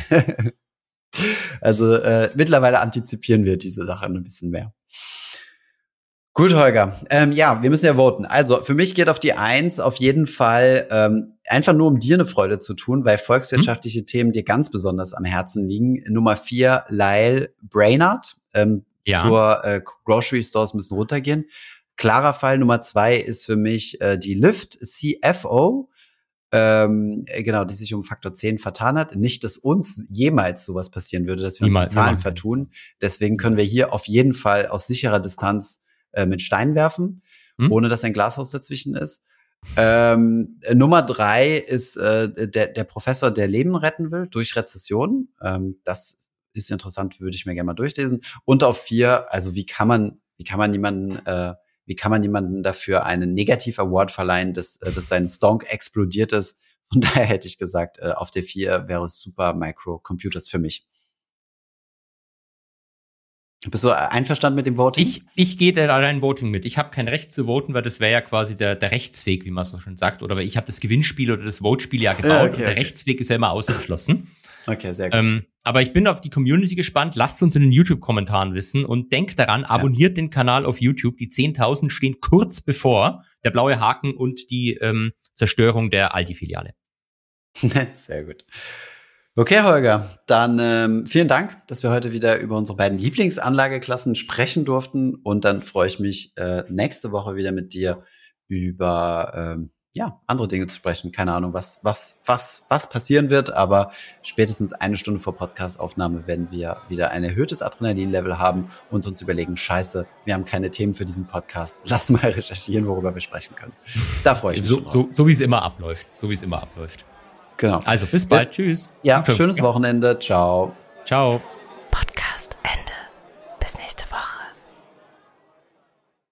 Also äh, mittlerweile antizipieren wir diese Sache ein bisschen mehr. Gut, Holger. Ähm, ja, wir müssen ja voten. Also für mich geht auf die Eins auf jeden Fall ähm, einfach nur, um dir eine Freude zu tun, weil volkswirtschaftliche hm? Themen dir ganz besonders am Herzen liegen. Nummer vier, Lyle Brainard. Ähm, ja. Zur äh, Grocery Stores müssen runtergehen. Klarer Fall Nummer zwei ist für mich äh, die Lyft C F O. Ähm, genau, die sich um Faktor zehn vertan hat. Nicht, dass uns jemals sowas passieren würde, dass wir niemals, uns die Zahlen niemals. vertun. Deswegen können wir hier auf jeden Fall aus sicherer Distanz äh, mit Stein werfen, hm? ohne dass ein Glashaus dazwischen ist. Ähm, Nummer drei ist äh, der, der Professor, der Leben retten will durch Rezession. Ähm, das ist interessant, würde ich mir gerne mal durchlesen. Und auf vier, also wie kann man, wie kann man jemanden äh, Wie kann man jemanden dafür einen Negativ-Award verleihen, dass, dass sein Stonk explodiert ist? Von daher hätte ich gesagt, auf der vier wäre es Super Micro Computers für mich. Bist du einverstanden mit dem Voting? Ich, ich gehe da allein Voting mit. Ich habe kein Recht zu voten, weil das wäre ja quasi der, der Rechtsweg, wie man so schon sagt. Oder ich habe das Gewinnspiel oder das Votespiel ja gebaut. Ja, okay, und der okay. Rechtsweg ist ja immer ausgeschlossen. Okay, sehr gut. Ähm, aber ich bin auf die Community gespannt. Lasst uns in den YouTube-Kommentaren wissen und denkt daran, abonniert ja. den Kanal auf YouTube. Die zehntausend stehen kurz bevor der blaue Haken und die ähm, Zerstörung der Aldi-Filiale. Sehr gut. Okay, Holger, dann ähm, vielen Dank, dass wir heute wieder über unsere beiden Lieblingsanlageklassen sprechen durften. Und dann freue ich mich, äh, nächste Woche wieder mit dir über ähm, ja, andere Dinge zu sprechen. Keine Ahnung, was, was, was, was passieren wird, aber spätestens eine Stunde vor Podcastaufnahme werden wir wieder ein erhöhtes Adrenalinlevel haben und uns überlegen, scheiße, wir haben keine Themen für diesen Podcast. Lass mal recherchieren, worüber wir sprechen können. Da freue ich mich so, schon drauf. So, so wie es immer abläuft. So wie es immer abläuft. Genau. Also bis bald. Bis, Tschüss. Ja, schönes Wochenende. Ciao. Ciao.